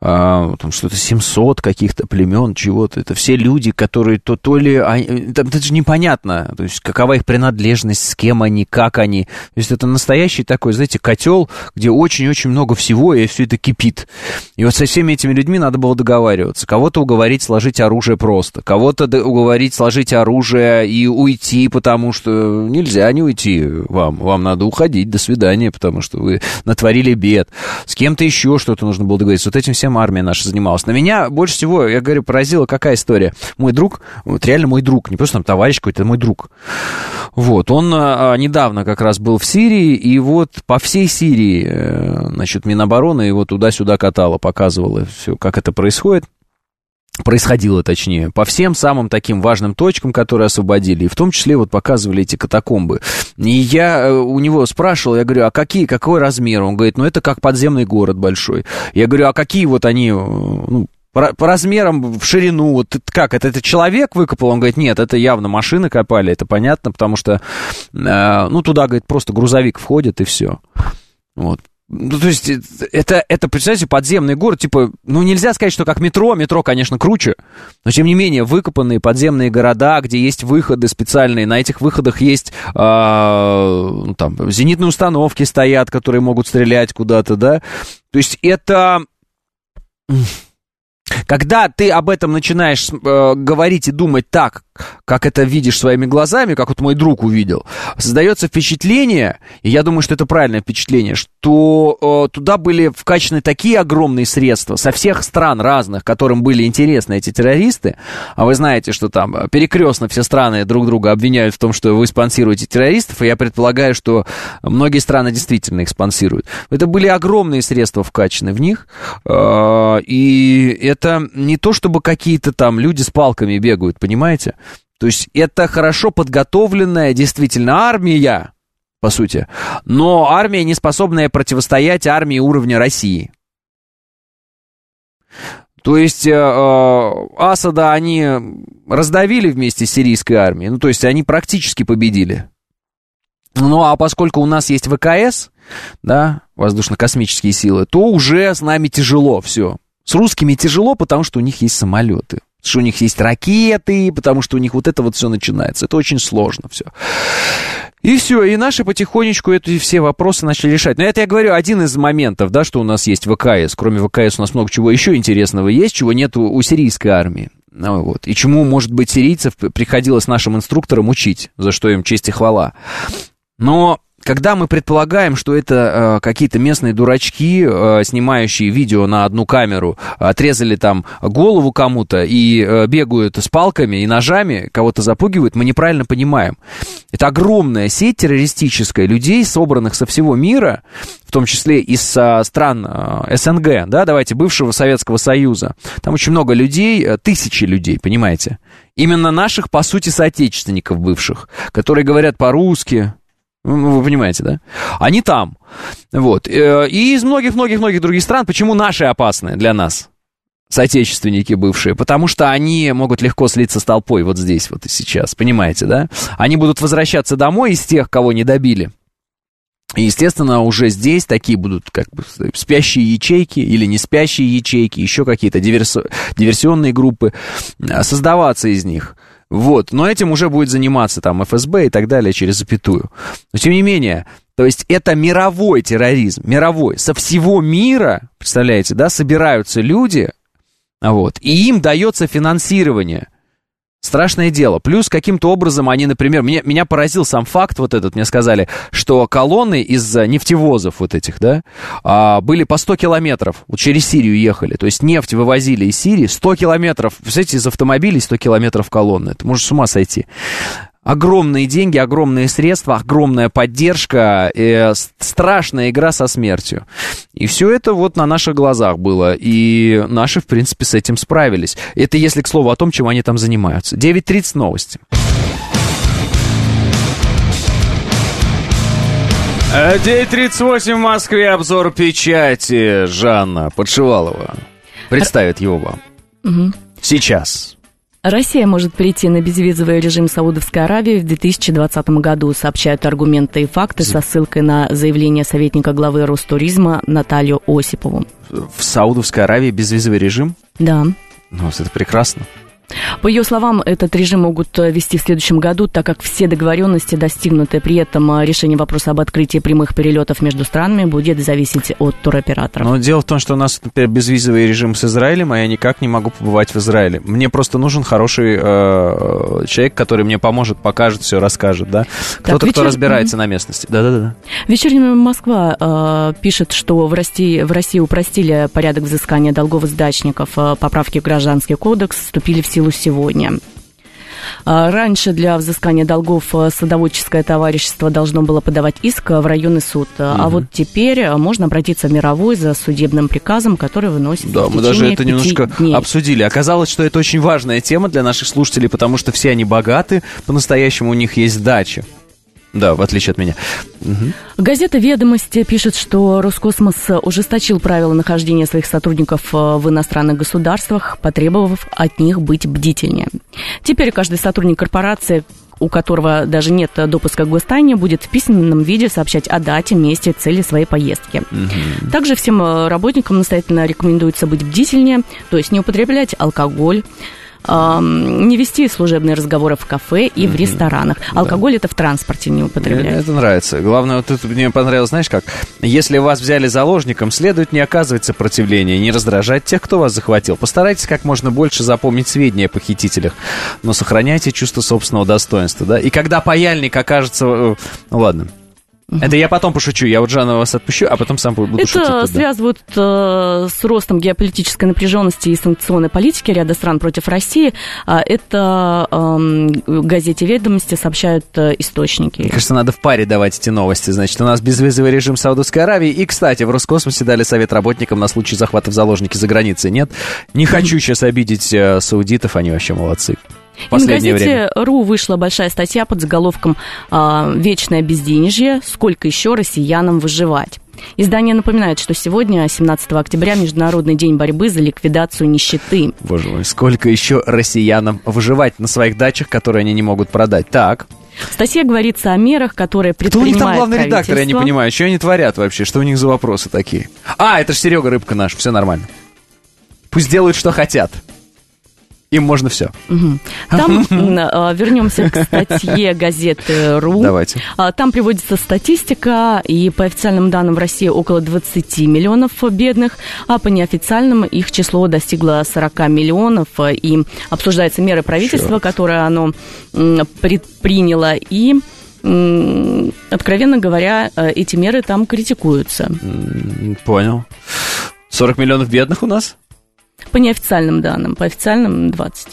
Там что-то 700 каких-то племен, чего-то. Это все люди, которые то ли... это же непонятно, то есть какова их принадлежность, с кем они, как они. То есть это настоящий такой, знаете, котел, где очень-очень много всего, и все это кипит. И вот со всеми этими людьми надо было договариваться. Кого-то уговорить сложить оружие просто, кого-то уговорить сложить оружие и уйти, потому что нельзя не уйти вам надо уходить, до свидания, потому что вы натворили бед. С кем-то еще что-то нужно было договориться. Вот этим всем армия наша занималась. На меня больше всего, я говорю, поразила какая история. Мой друг, вот реально мой друг, не просто там товарищ какой-то, это мой друг. Вот, он недавно как раз был в Сирии, и вот по всей Сирии, значит, Минобороны его туда-сюда катало, показывало все, как это происходит. Происходило, точнее, по всем самым таким важным точкам, которые освободили, и в том числе вот показывали эти катакомбы. И я у него спрашивал, я говорю, а какой размер? Он говорит, это как подземный город большой. Я говорю, а какие вот они, по размерам, в ширину, вот как, это человек выкопал? Он говорит, нет, это явно машины копали, это понятно, потому что, туда, говорит, просто грузовик входит и все. Вот. Ну, то есть, это, представляете, подземный город, типа, ну, нельзя сказать, что как метро, конечно, круче, но, тем не менее, выкопанные подземные города, где есть выходы специальные, на этих выходах есть, там, зенитные установки стоят, которые могут стрелять куда-то, да, то есть, это... Когда ты об этом начинаешь говорить и думать так, как это видишь своими глазами, как вот мой друг увидел, создается впечатление, и я думаю, что это правильное впечатление, что туда были вкачаны такие огромные средства со всех стран разных, которым были интересны эти террористы, а вы знаете, что там перекрестно все страны друг друга обвиняют в том, что вы спонсируете террористов, и я предполагаю, что многие страны действительно их спонсируют. Это были огромные средства вкачаны в них, и это не то, чтобы какие-то там люди с палками бегают, понимаете? То есть это хорошо подготовленная действительно армия, по сути, но армия, не способная противостоять армии уровня России. То есть Асада они раздавили вместе с сирийской армией, ну то есть они практически победили. Ну а поскольку у нас есть ВКС, да, воздушно-космические силы, то уже с нами тяжело все. С русскими тяжело, потому что у них есть самолеты, потому что у них есть ракеты, потому что у них вот это вот все начинается. Это очень сложно все. И все, и наши потихонечку эти все вопросы начали решать. Но это, я говорю, один из моментов, да, что у нас есть ВКС. Кроме ВКС у нас много чего еще интересного есть, чего нет у сирийской армии. Ну, вот. И чему, может быть, сирийцев приходилось нашим инструкторам учить, за что им честь и хвала. Но... Когда мы предполагаем, что это какие-то местные дурачки, снимающие видео на одну камеру, отрезали там голову кому-то и бегают с палками и ножами, кого-то запугивают, мы неправильно понимаем. Это огромная сеть террористическая людей, собранных со всего мира, в том числе из стран СНГ, да, давайте, бывшего Советского Союза. Там очень много людей, тысячи людей, понимаете? Именно наших, по сути, соотечественников бывших, которые говорят по-русски. Ну, вы понимаете, да? Они там. Вот. И из многих-многих-многих других стран. Почему наши опасны для нас? Соотечественники бывшие. Потому что они могут легко слиться с толпой вот здесь, вот и сейчас. Понимаете, да? Они будут возвращаться домой из тех, кого не добили. И, естественно, уже здесь такие будут как бы спящие ячейки или не спящие ячейки, еще какие-то диверсионные группы создаваться из них. Вот, но этим уже будет заниматься там ФСБ и так далее через запятую. Но тем не менее, то есть это мировой терроризм, мировой. Со всего мира, представляете, да, собираются люди, вот, и им дается финансирование. Страшное дело. Плюс каким-то образом они, например, меня поразил сам факт вот этот, мне сказали, что колонны из нефтевозов вот этих, да, были по 100 километров, вот через Сирию ехали, то есть нефть вывозили из Сирии, 100 километров, представляете, из автомобилей 100 километров колонны, это можно с ума сойти. Огромные деньги, огромные средства, огромная поддержка, страшная игра со смертью. И все это вот на наших глазах было. И наши, в принципе, с этим справились. Это если, к слову, о том, чем они там занимаются. 9:30 новости. 9:38 в Москве. Обзор печати. Жанна Подшивалова представит его вам. Угу. Сейчас. Россия может перейти на безвизовый режим Саудовской Аравии в 2020 году, сообщают аргументы и факты со ссылкой на заявление советника главы Ростуризма Наталью Осипову. В Саудовской Аравии безвизовый режим? Да. Ну, это прекрасно. По ее словам, этот режим могут ввести в следующем году, так как все договоренности достигнуты. При этом решение вопроса об открытии прямых перелетов между странами будет зависеть от туроператоров. Но дело в том, что у нас, например, безвизовый режим с Израилем, а я никак не могу побывать в Израиле. Мне просто нужен хороший человек, который мне поможет, покажет все, расскажет, да? Кто-то, кто разбирается на местности. Да-да-да. Вечерняя Москва пишет, что в России упростили порядок взыскания долгов с дачников. Поправки в Гражданский кодекс вступили в силу сегодня. Раньше для взыскания долгов садоводческое товарищество должно было подавать иск в районный суд, а вот теперь можно обратиться в мировой за судебным приказом, который выносится в течение 5 дней. Да, мы даже это немножко обсудили. Оказалось, что это очень важная тема для наших слушателей, потому что все они богаты, по-настоящему у них есть дачи. Да, в отличие от меня. Угу. Газета «Ведомости» пишет, что Роскосмос ужесточил правила нахождения своих сотрудников в иностранных государствах, потребовав от них быть бдительнее. Теперь каждый сотрудник корпорации, у которого даже нет допуска к гостайне, будет в письменном виде сообщать о дате, месте, цели своей поездки. Также всем работникам настоятельно рекомендуется быть бдительнее, то есть не употреблять алкоголь, не вести служебные разговоры в кафе и в ресторанах. Алкоголь это в транспорте не употреблять. Мне это нравится. Главное, вот это мне понравилось, знаешь как? Если вас взяли заложником, следует не оказывать сопротивления, не раздражать тех, кто вас захватил. Постарайтесь как можно больше запомнить сведения о похитителях, но сохраняйте чувство собственного достоинства, да? И когда паяльник окажется... Ну ладно. Это я потом пошучу, я вот Жанна вас отпущу, а потом сам буду шутить. Это связывают с ростом геополитической напряженности и санкционной политики ряда стран против России. Это в газете «Ведомости» сообщают источники. Мне кажется, надо в паре давать эти новости. Значит, у нас безвизовый режим Саудовской Аравии. И, кстати, в Роскосмосе дали совет работникам на случай захвата в заложники за границей. Нет? Не хочу сейчас обидеть саудитов, они вообще молодцы. В газете «РУ» вышла большая статья под заголовком «Вечное безденежье. Сколько еще россиянам выживать?». Издание напоминает, что сегодня, 17 октября, Международный день борьбы за ликвидацию нищеты. Боже мой, сколько еще россиянам выживать на своих дачах, которые они не могут продать? Так. В статье говорится о мерах, которые предпринимает правительство. Кто у них там главный редактор, я не понимаю, что они творят вообще, что у них за вопросы такие? Это же Серега Рыбка наш, все нормально. Пусть делают, что хотят. Им можно все. Там вернемся к статье газеты «РУ». Давайте. Там приводится статистика, и по официальным данным в России около 20 миллионов бедных, а по неофициальным их число достигло 40 миллионов, и обсуждаются меры правительства, которые оно предприняло, и, откровенно говоря, эти меры там критикуются. Понял. 40 миллионов бедных у нас? По неофициальным данным, по официальным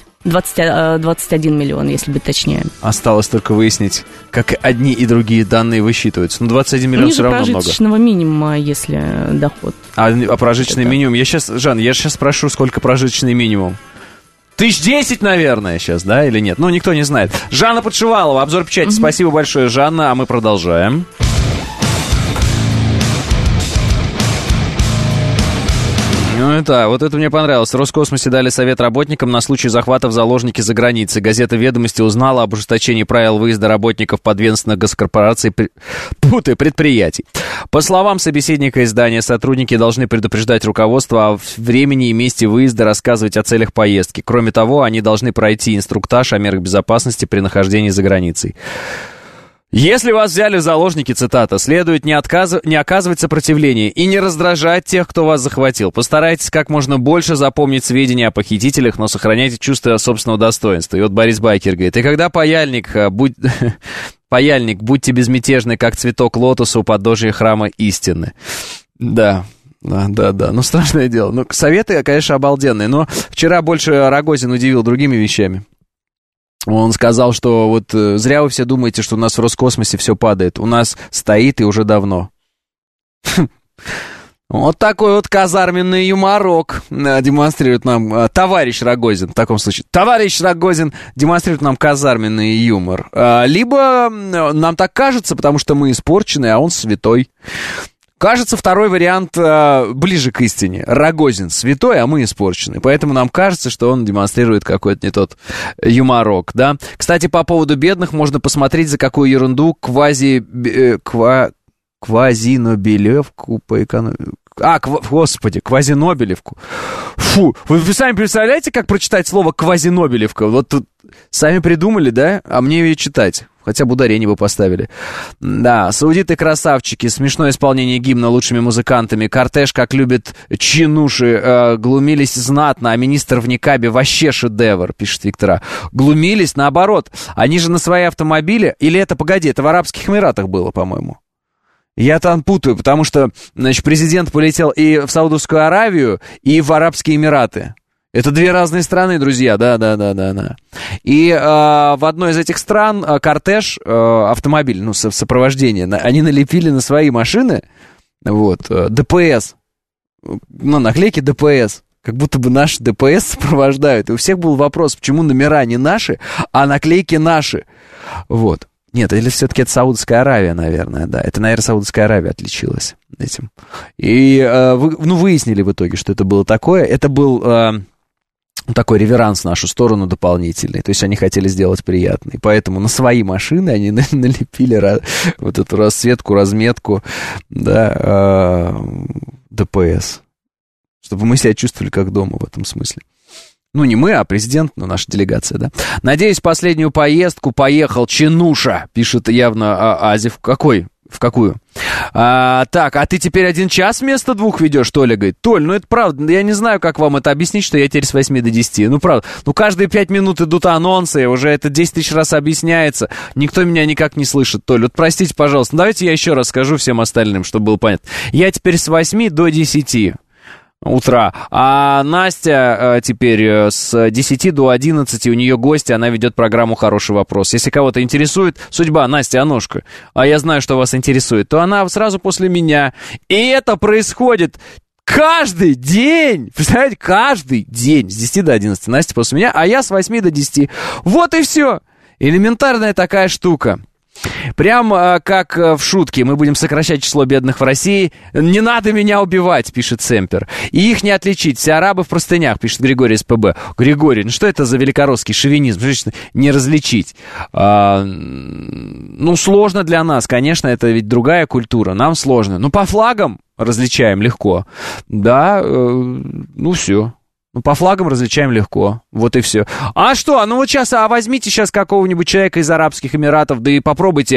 21 миллион, если быть точнее. Осталось только выяснить, как одни и другие данные высчитываются. 21 миллион все равно много. Ниже прожиточного минимума, если доход. А прожиточный минимум? Я сейчас спрошу, сколько прожиточный минимум. 1010, наверное, сейчас, да, или нет? Никто не знает. Жанна Подшивалова, обзор печати. Спасибо большое, Жанна, а мы продолжаем. Вот это мне понравилось. В Роскосмосе дали совет работникам на случай захвата в заложники за границей. Газета «Ведомости» узнала об ужесточении правил выезда работников подведомственных госкорпораций предприятий. По словам собеседника издания, сотрудники должны предупреждать руководство о времени и месте выезда, рассказывать о целях поездки. Кроме того, они должны пройти инструктаж о мерах безопасности при нахождении за границей. Если вас взяли в заложники, цитата, следует не оказывать сопротивления и не раздражать тех, кто вас захватил. Постарайтесь как можно больше запомнить сведения о похитителях, но сохраняйте чувство собственного достоинства. И вот Борис Байкер говорит, и когда паяльник, будьте безмятежны, как цветок лотоса у подножия храма истины. Да. Страшное дело. Советы, конечно, обалденные, но вчера больше Рогозин удивил другими вещами. Он сказал, что вот зря вы все думаете, что у нас в Роскосмосе все падает. У нас стоит и уже давно. Вот такой вот казарменный юморок демонстрирует нам товарищ Рогозин, в таком случае. Товарищ Рогозин демонстрирует нам казарменный юмор. Либо нам так кажется, потому что мы испорчены, а он святой. Кажется, второй вариант ближе к истине. Рогозин святой, а мы испорчены. Поэтому нам кажется, что он демонстрирует какой-то не тот юморок, да. Кстати, по поводу бедных можно посмотреть, за какую ерунду квазинобелевку по экономике. Господи, квазинобелевку. Фу, вы сами представляете, как прочитать слово квазинобелевка? Вот тут сами придумали, да? А мне ее читать. Хотя бы ударение бы поставили. Да, саудиты-красавчики, смешное исполнение гимна лучшими музыкантами. Кортеж, как любят чинуши, глумились знатно, а министр в никабе вообще шедевр, пишет Виктора. Глумились, наоборот. Они же на свои автомобили... Или это, погоди, это в Арабских Эмиратах было, по-моему. Я там путаю, потому что, значит, президент полетел и в Саудовскую Аравию, и в Арабские Эмираты. Это две разные страны, друзья, да. И в одной из этих стран кортеж, автомобиль, сопровождение, они налепили на свои машины, ДПС, наклейки ДПС, как будто бы наши ДПС сопровождают. И у всех был вопрос, почему номера не наши, а наклейки наши, Нет, или все-таки это Саудовская Аравия, наверное, да. Это, наверное, Саудовская Аравия отличилась этим. И выяснили в итоге, что это было такое. Это был такой реверанс в нашу сторону дополнительный. То есть они хотели сделать приятный. Поэтому на свои машины они налепили вот эту расцветку, разметку, да, ДПС. Чтобы мы себя чувствовали как дома в этом смысле. Ну, не мы, а президент, но наша делегация, да. Надеюсь, в последнюю поездку поехал Чинуша, пишет явно Азев. В какую? Так, а ты теперь 1 час вместо 2 ведешь, Толя говорит. Толь, ну это правда, я не знаю, как вам это объяснить, что я теперь с 8 до 10. Ну, правда, каждые 5 минут идут анонсы, уже это 10 тысяч раз объясняется. Никто меня никак не слышит, Толь. Вот простите, пожалуйста, давайте я еще раз скажу всем остальным, чтобы было понятно. Я теперь с 8 до 10 утра, а Настя теперь с 10 до 11, у нее гости, она ведет программу «Хороший вопрос». Если кого-то интересует судьба Насти Аношко, а я знаю, что вас интересует, то она сразу после меня. И это происходит каждый день, представляете, каждый день с 10 до 11. Настя после меня, а я с 8 до 10. Вот и все. Элементарная такая штука. Прям как в шутке, мы будем сокращать число бедных в России. Не надо меня убивать, пишет Семпер. И их не отличить, все арабы в простынях, пишет Григорий СПБ. Григорий, ну что это за великоросский шовинизм? Не различить. Ну, сложно для нас, конечно, это ведь другая культура, нам сложно. Ну, по флагам различаем легко. Да, ну все. Ну, по флагам различаем легко. Вот и все. А что? Ну, вот сейчас, возьмите сейчас какого-нибудь человека из Арабских Эмиратов, да и попробуйте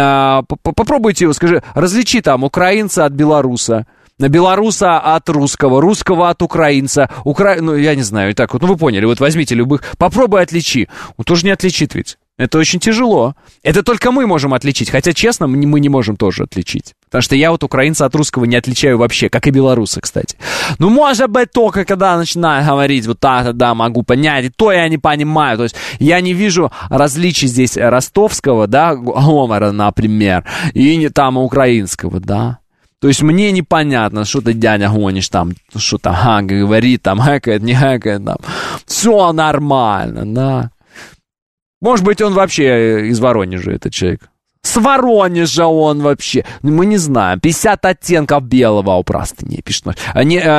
его, скажи, различи там украинца от белоруса, белоруса от русского от украинца, ну, я не знаю, и так вот, ну, вы поняли, вот возьмите любых, попробуй отличи. Он тоже не отличит ведь. Это очень тяжело. Это только мы можем отличить, хотя, честно, мы не можем тоже отличить. Потому что я вот украинца от русского не отличаю вообще, как и белоруса, кстати. Ну, может быть, только когда начинаю говорить вот так, да, могу понять, и то я не понимаю. То есть я не вижу различий здесь ростовского, да, говора, например, и не там украинского, да. То есть мне непонятно, что ты, дядя, гонишь там, что там, говорит, там, хэкает, не хэкает, там. Все нормально, да. Может быть, он вообще из Воронежа, этот человек. С Воронежа он вообще. Мы не знаем. 50 оттенков белого у простыни, пишет. Что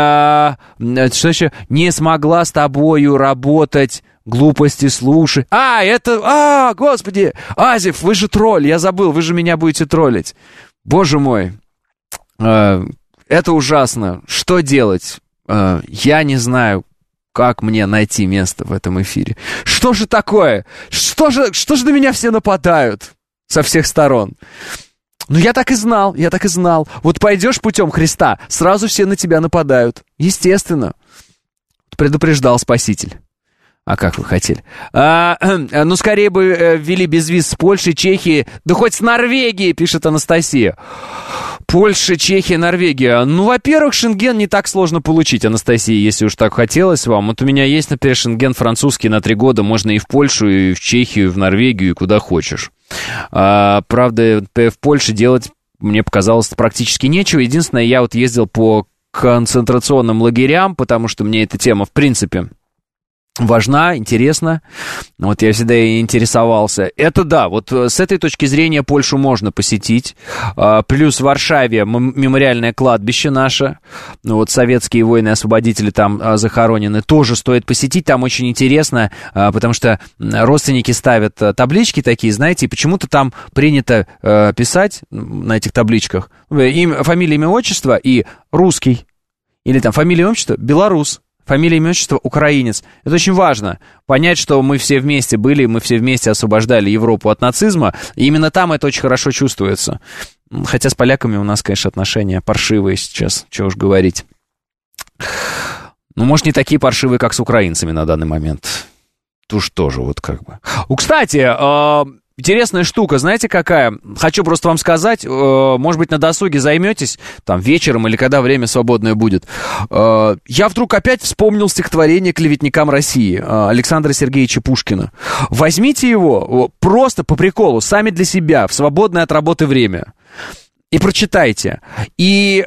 еще? Не смогла с тобою работать. Глупости слушай. Господи. Азев, вы же тролль. Я забыл, вы же меня будете троллить. Боже мой. Это ужасно. Что делать? Я не знаю. Как мне найти место в этом эфире? Что же такое? Что же на меня все нападают со всех сторон? Ну, я так и знал. Вот пойдешь путем Христа, сразу все на тебя нападают. Естественно. Предупреждал Спаситель. А как вы хотели? Ну, скорее бы ввели безвиз с Польшей, Чехии, да хоть с Норвегии, пишет Анастасия. Польша, Чехия, Норвегия. Ну, во-первых, шенген не так сложно получить, Анастасия, если уж так хотелось вам. Вот у меня есть, например, шенген французский на 3 года. Можно и в Польшу, и в Чехию, и в Норвегию, и куда хочешь. Правда, в Польше делать, мне показалось, практически нечего. Единственное, я вот ездил по концентрационным лагерям, потому что мне эта тема, в принципе, важна, интересна. Вот я всегда и интересовался. Это да, вот с этой точки зрения Польшу можно посетить. Плюс в Варшаве мемориальное кладбище наше. Вот советские воины-освободители там захоронены. Тоже стоит посетить. Там очень интересно, потому что родственники ставят таблички такие, знаете, и почему-то там принято писать на этих табличках фамилия, имя, отчество и русский. Или там фамилия, имя, отчество белорус. Фамилия, имя, отчество украинец. Это очень важно. Понять, что мы все вместе были, мы все вместе освобождали Европу от нацизма. И именно там это очень хорошо чувствуется. Хотя с поляками у нас, конечно, отношения паршивые сейчас. Чего уж говорить. Ну, может, не такие паршивые, как с украинцами на данный момент. Уж тоже вот как бы. Кстати, интересная штука, знаете какая? Хочу просто вам сказать, может быть, на досуге займетесь, там, вечером или когда время свободное будет. Я вдруг опять вспомнил стихотворение «Клеветникам России» Александра Сергеевича Пушкина. Возьмите его просто по приколу, сами для себя, в свободное от работы время, и прочитайте, и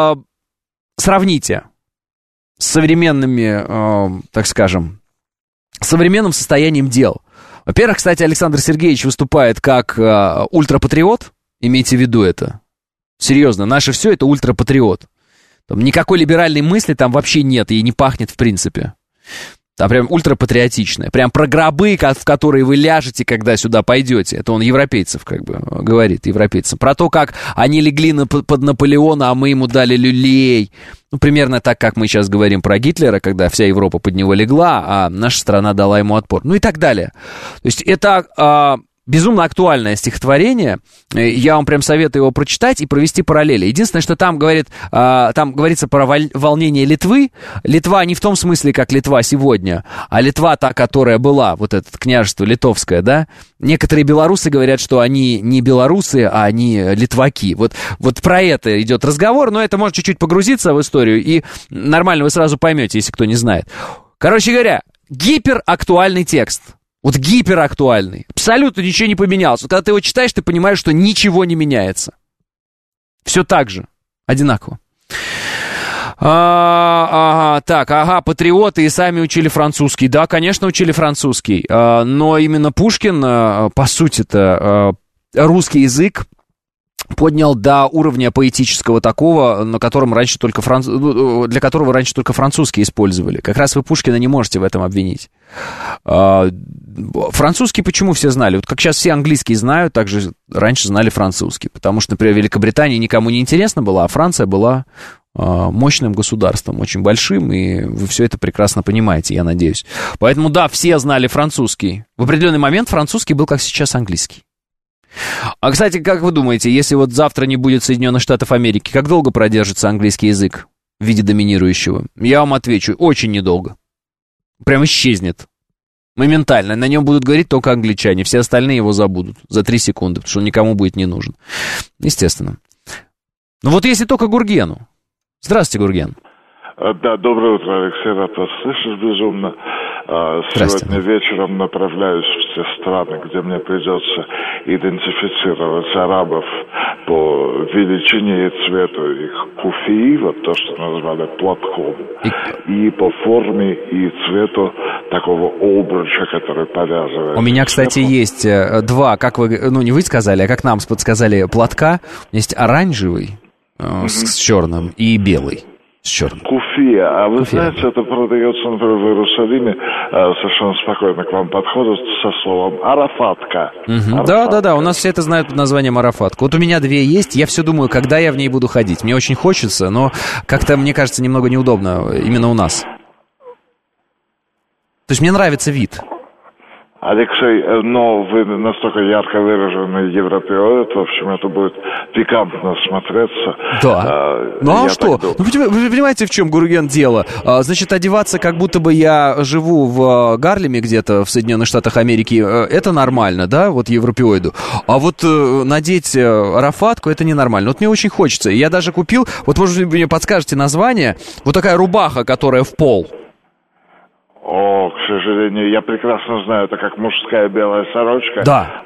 сравните с современными, так скажем, современным состоянием дел. Во-первых, кстати, Александр Сергеевич выступает как ультрапатриот, имейте в виду это. Серьезно, наше все это ультрапатриот. Там никакой либеральной мысли там вообще нет и не пахнет в принципе. Там прям ультрапатриотичная. Прям про гробы, в которые вы ляжете, когда сюда пойдете. Это он европейцев как бы говорит, европейцам. Про то, как они легли под Наполеона, а мы ему дали люлей. Ну, примерно так, как мы сейчас говорим про Гитлера, когда вся Европа под него легла, а наша страна дала ему отпор. Ну и так далее. То есть это... безумно актуальное стихотворение. Я вам прям советую его прочитать и провести параллели. Единственное, что там говорится про волнение Литвы. Литва не в том смысле, как Литва сегодня, а Литва та, которая была, вот это княжество литовское, да? Некоторые белорусы говорят, что они не белорусы, а они литваки. Вот про это идет разговор, но это может чуть-чуть погрузиться в историю, и нормально вы сразу поймете, если кто не знает. Короче говоря, гиперактуальный текст. Вот гиперактуальный. Абсолютно ничего не поменялось. Вот когда ты его читаешь, ты понимаешь, что ничего не меняется. Все так же. Одинаково. Патриоты и сами учили французский. Да, конечно, учили французский. Но именно Пушкин, по сути-то, русский язык поднял до уровня поэтического такого, на котором раньше только для которого раньше только французский использовали. Как раз вы Пушкина не можете в этом обвинить. Французский почему все знали? Вот как сейчас все английский знают, так же раньше знали французский. Потому что, например, Великобритания никому не интересна была, а Франция была мощным государством, очень большим, и вы все это прекрасно понимаете, я надеюсь. Поэтому, да, все знали французский. В определенный момент французский был, как сейчас, английский. А, кстати, как вы думаете, если вот завтра не будет Соединенных Штатов Америки, как долго продержится английский язык в виде доминирующего? Я вам отвечу, очень недолго. Прям исчезнет. Моментально. На нем будут говорить только англичане, все остальные его забудут за 3 секунды, потому что он никому будет не нужен. Естественно. Ну вот если только Гургену. Здравствуйте, Гурген. Да, доброе утро, Алексей, рад вас слышать безумно. Сегодня вечером направляюсь в те страны, где мне придется идентифицировать арабов по величине и цвету их куфии, вот то, что назвали платком, и по форме и цвету такого обруча, который повязывает. У меня, кстати, есть 2, как вы, ну не вы сказали, а как нам подсказали, платка. Есть оранжевый с черным и белый. Куфия. А вы знаете, это продается, например, в Иерусалиме, совершенно спокойно к вам подходит со словом «арафатка». Да, у нас все это знают под названием арафатка. Вот у меня 2 есть, я все думаю, когда я в ней буду ходить. Мне очень хочется, но как-то, мне кажется, немного неудобно именно у нас. То есть мне нравится вид. Алексей, но вы настолько ярко выраженный европеоид, в общем, это будет пикантно смотреться. Да. Ну а что? Ну, вы понимаете, в чем, Гурген, дело? Значит, одеваться, как будто бы я живу в Гарлеме где-то в Соединенных Штатах Америки, это нормально, да, вот европеоиду. А вот надеть арафатку, это ненормально. Вот мне очень хочется. Я даже купил, вот, может быть, вы мне подскажете название, вот такая рубаха, которая в пол. О, к сожалению, я прекрасно знаю, это как мужская белая сорочка. Да.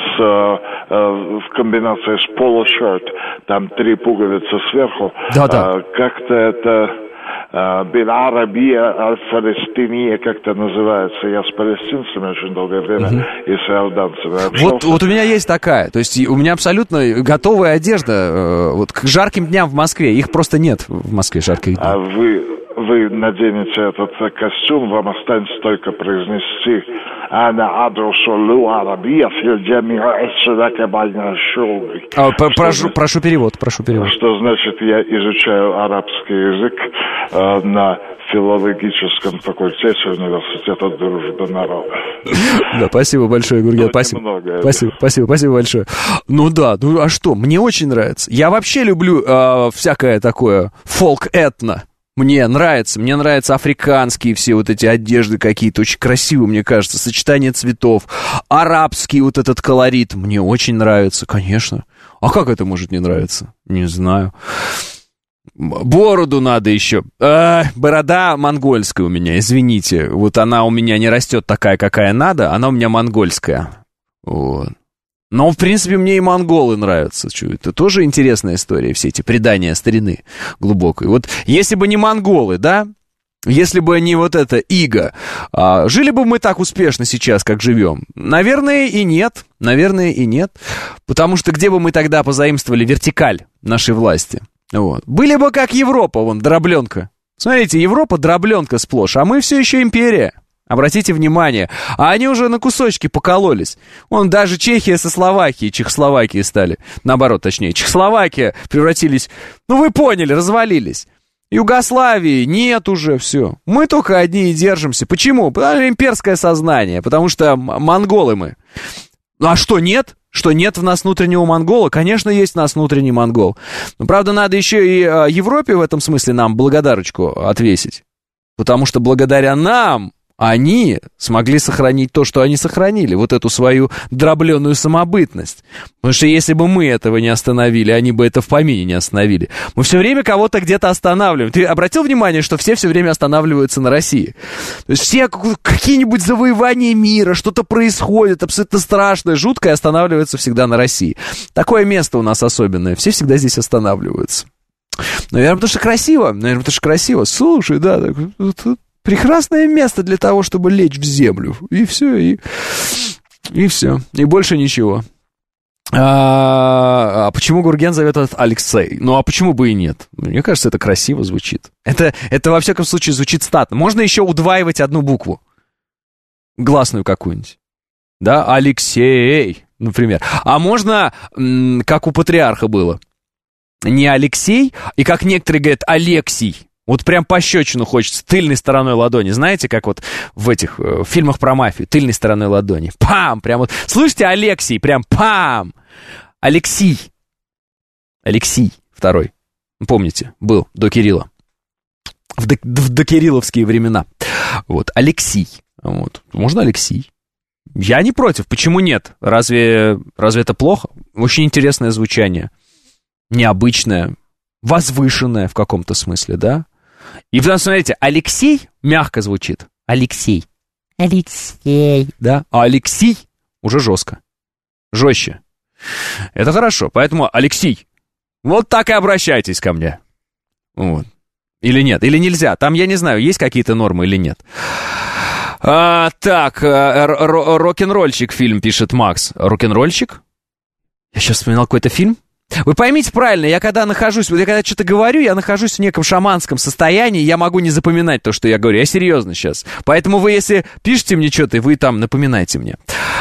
В комбинации с поло-шорт. Там 3 пуговицы сверху. Да. Как-то это Бен-Арабия, Аль-Фалестиния, как-то называется. Я с палестинцами очень долгое время и с иорданцами общался. Вот у меня есть такая. То есть у меня абсолютно готовая одежда. Вот к жарким дням в Москве. Их просто нет в Москве жарких дней. А вы наденете этот костюм, вам останется только произнести «Ана адрусу лу арабия фил джамиа эссадака байна шулги». Прошу перевод. Что значит, я изучаю арабский язык на филологическом факультете университета дружбы народов. Да, спасибо большое, Гурген, спасибо большое. Ну да, а что, мне очень нравится. Я вообще люблю всякое такое фолк-этно. Мне нравятся африканские все вот эти одежды какие-то, очень красивые, мне кажется, сочетание цветов, арабский вот этот колорит, мне очень нравится, конечно. А как это может не нравиться? Не знаю. Бороду надо еще. Борода монгольская у меня, извините. Вот она у меня не растет такая, какая надо, она у меня монгольская. Вот. Но, в принципе, мне и монголы нравятся. Это тоже интересная история, все эти предания старины глубокой. Вот если бы не монголы, да, если бы не вот это иго, жили бы мы так успешно сейчас, как живем? Наверное, и нет. Потому что где бы мы тогда позаимствовали вертикаль нашей власти? Вот. Были бы как Европа, вон, дробленка. Смотрите, Европа дробленка сплошь, а мы все еще империя. Обратите внимание. А они уже на кусочки покололись. Вон даже Чехия со Словакией, Чехословакией стали. Наоборот, точнее, Чехословакия превратились... Ну, вы поняли, развалились. Югославии нет уже, все. Мы только одни и держимся. Почему? Потому что имперское сознание, потому что монголы мы. Ну, а что, нет? Что нет в нас внутреннего монгола? Конечно, есть в нас внутренний монгол. Но, правда, надо еще и Европе в этом смысле нам благодарочку отвесить. Потому что благодаря нам они смогли сохранить то, что они сохранили, вот эту свою дробленную самобытность. Потому что если бы мы этого не остановили, они бы это в помине не остановили. Мы все время кого-то где-то останавливаем. Ты обратил внимание, что все время останавливаются на России? То есть все какие-нибудь завоевания мира, что-то происходит абсолютно страшное, жуткое, останавливаются всегда на России. Такое место у нас особенное. Все всегда здесь останавливаются. Наверное, потому что красиво. Слушай, да, тут прекрасное место для того, чтобы лечь в землю. И все, и все. И больше ничего. А почему Гурген зовет этот Алексей? Ну, а почему бы и нет? Мне кажется, это красиво звучит. Это во всяком случае звучит статно. Можно еще удваивать одну букву. Гласную какую-нибудь. Да, Алексей, например. А можно, как у патриарха было, не Алексей, и как некоторые говорят, Алексий. Вот прям пощечину хочется тыльной стороной ладони. Знаете, как вот в этих фильмах про мафию, тыльной стороной ладони. Пам! Прям вот. Слышите, Алексий? Прям пам! Алексей второй. Помните, был до Кирилла. В докирилловские времена. Вот, Алексей. Вот. Можно Алексей? Я не против. Почему нет? Разве это плохо? Очень интересное звучание. Необычное. Возвышенное в каком-то смысле, да? И потом, смотрите, Алексей мягко звучит. Алексей. Да? А Алексей уже жестко. Жестче. Это хорошо. Поэтому, Алексей, вот так и обращайтесь ко мне. Вот. Или нет? Или нельзя? Там, я не знаю, есть какие-то нормы или нет. Так, рок-н-ролльщик фильм, пишет Макс. Рок-н-ролльщик? Я сейчас вспоминал какой-то фильм. Вы поймите правильно, я когда что-то говорю, я нахожусь в неком шаманском состоянии, я могу не запоминать то, что я говорю, я серьезно сейчас. Поэтому вы, если пишете мне что-то, вы там напоминайте мне.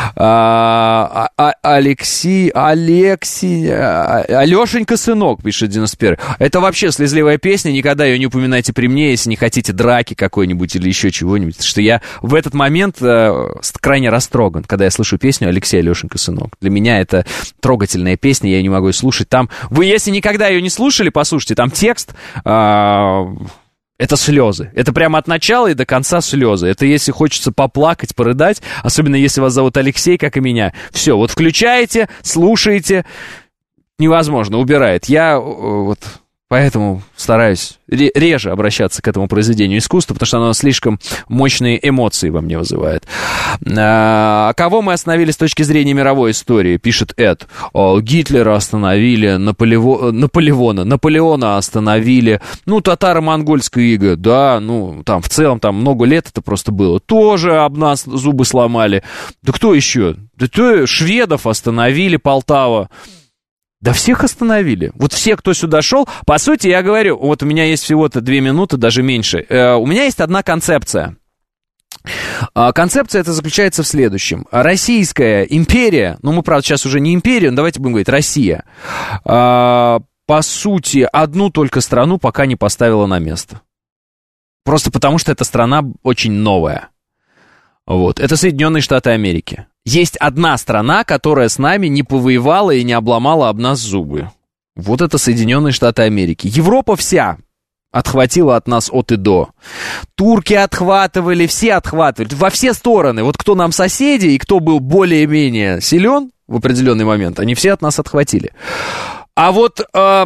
Алешенька, сынок, пишет 91. Это вообще слезливая песня, никогда ее не упоминайте при мне, если не хотите драки какой-нибудь или еще чего-нибудь. Потому что я в этот момент крайне растроган, когда я слышу песню «Алексей, Алешенька, сынок». Для меня это трогательная песня, я не могу ее слушать. Там, вы если никогда ее не слушали, послушайте, там текст, это слезы. Это прямо от начала и до конца слезы. Это если хочется поплакать, порыдать, особенно если вас зовут Алексей, как и меня. Все, вот включаете, слушаете, невозможно, убирает. Я вот поэтому стараюсь реже обращаться к этому произведению искусства, потому что оно слишком мощные эмоции во мне вызывает. А кого мы остановили с точки зрения мировой истории, пишет Эд. Гитлера остановили, Наполеона остановили, татаро-монгольская ига, да, там в целом там много лет это просто было. Тоже об нас зубы сломали. Да кто еще? Да то шведов остановили, Полтава. Да всех остановили. Вот все, кто сюда шел, по сути, я говорю, вот у меня есть всего-то 2 минуты, даже меньше. У меня есть одна концепция. Концепция эта заключается в следующем. Российская империя, мы, правда, сейчас уже не империя, но давайте будем говорить Россия, по сути, одну только страну пока не поставила на место. Просто потому, что эта страна очень новая. Вот. Это Соединенные Штаты Америки. Есть одна страна, которая с нами не повоевала и не обломала об нас зубы. Вот это Соединенные Штаты Америки. Европа вся отхватила от нас от и до. Турки отхватывали, все отхватывали. Во все стороны. Вот кто нам соседи и кто был более-менее силен в определенный момент, они все от нас отхватили. А вот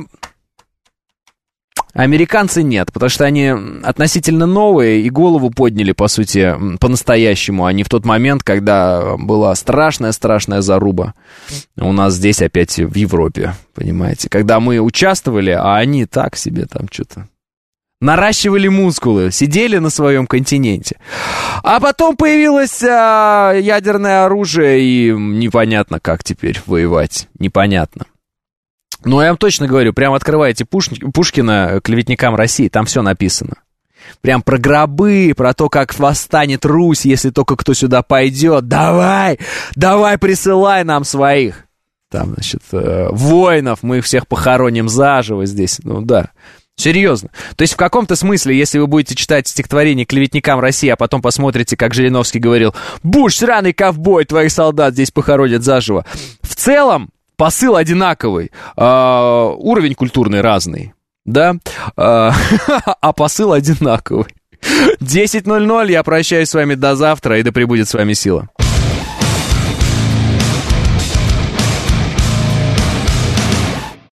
американцы нет, потому что они относительно новые и голову подняли, по сути, по-настоящему, а не в тот момент, когда была страшная заруба у нас здесь опять в Европе, понимаете? Когда мы участвовали, а они так себе там что-то наращивали мускулы, сидели на своем континенте. А потом появилось ядерное оружие, и непонятно, как теперь воевать, непонятно. Но я вам точно говорю, прямо открывайте Пушкина «Клеветникам России», там все написано. Прям про гробы, про то, как восстанет Русь, если только кто сюда пойдет. Давай присылай нам своих. Там, значит, воинов, мы их всех похороним заживо здесь. Ну да, серьезно. То есть в каком-то смысле, если вы будете читать стихотворение «Клеветникам России», а потом посмотрите, как Жириновский говорил: «Буш, сраный ковбой, твоих солдат здесь похоронят заживо». В целом посыл одинаковый, уровень культурный разный, да, а посыл одинаковый. 10:00, я прощаюсь с вами до завтра, и да пребудет с вами сила.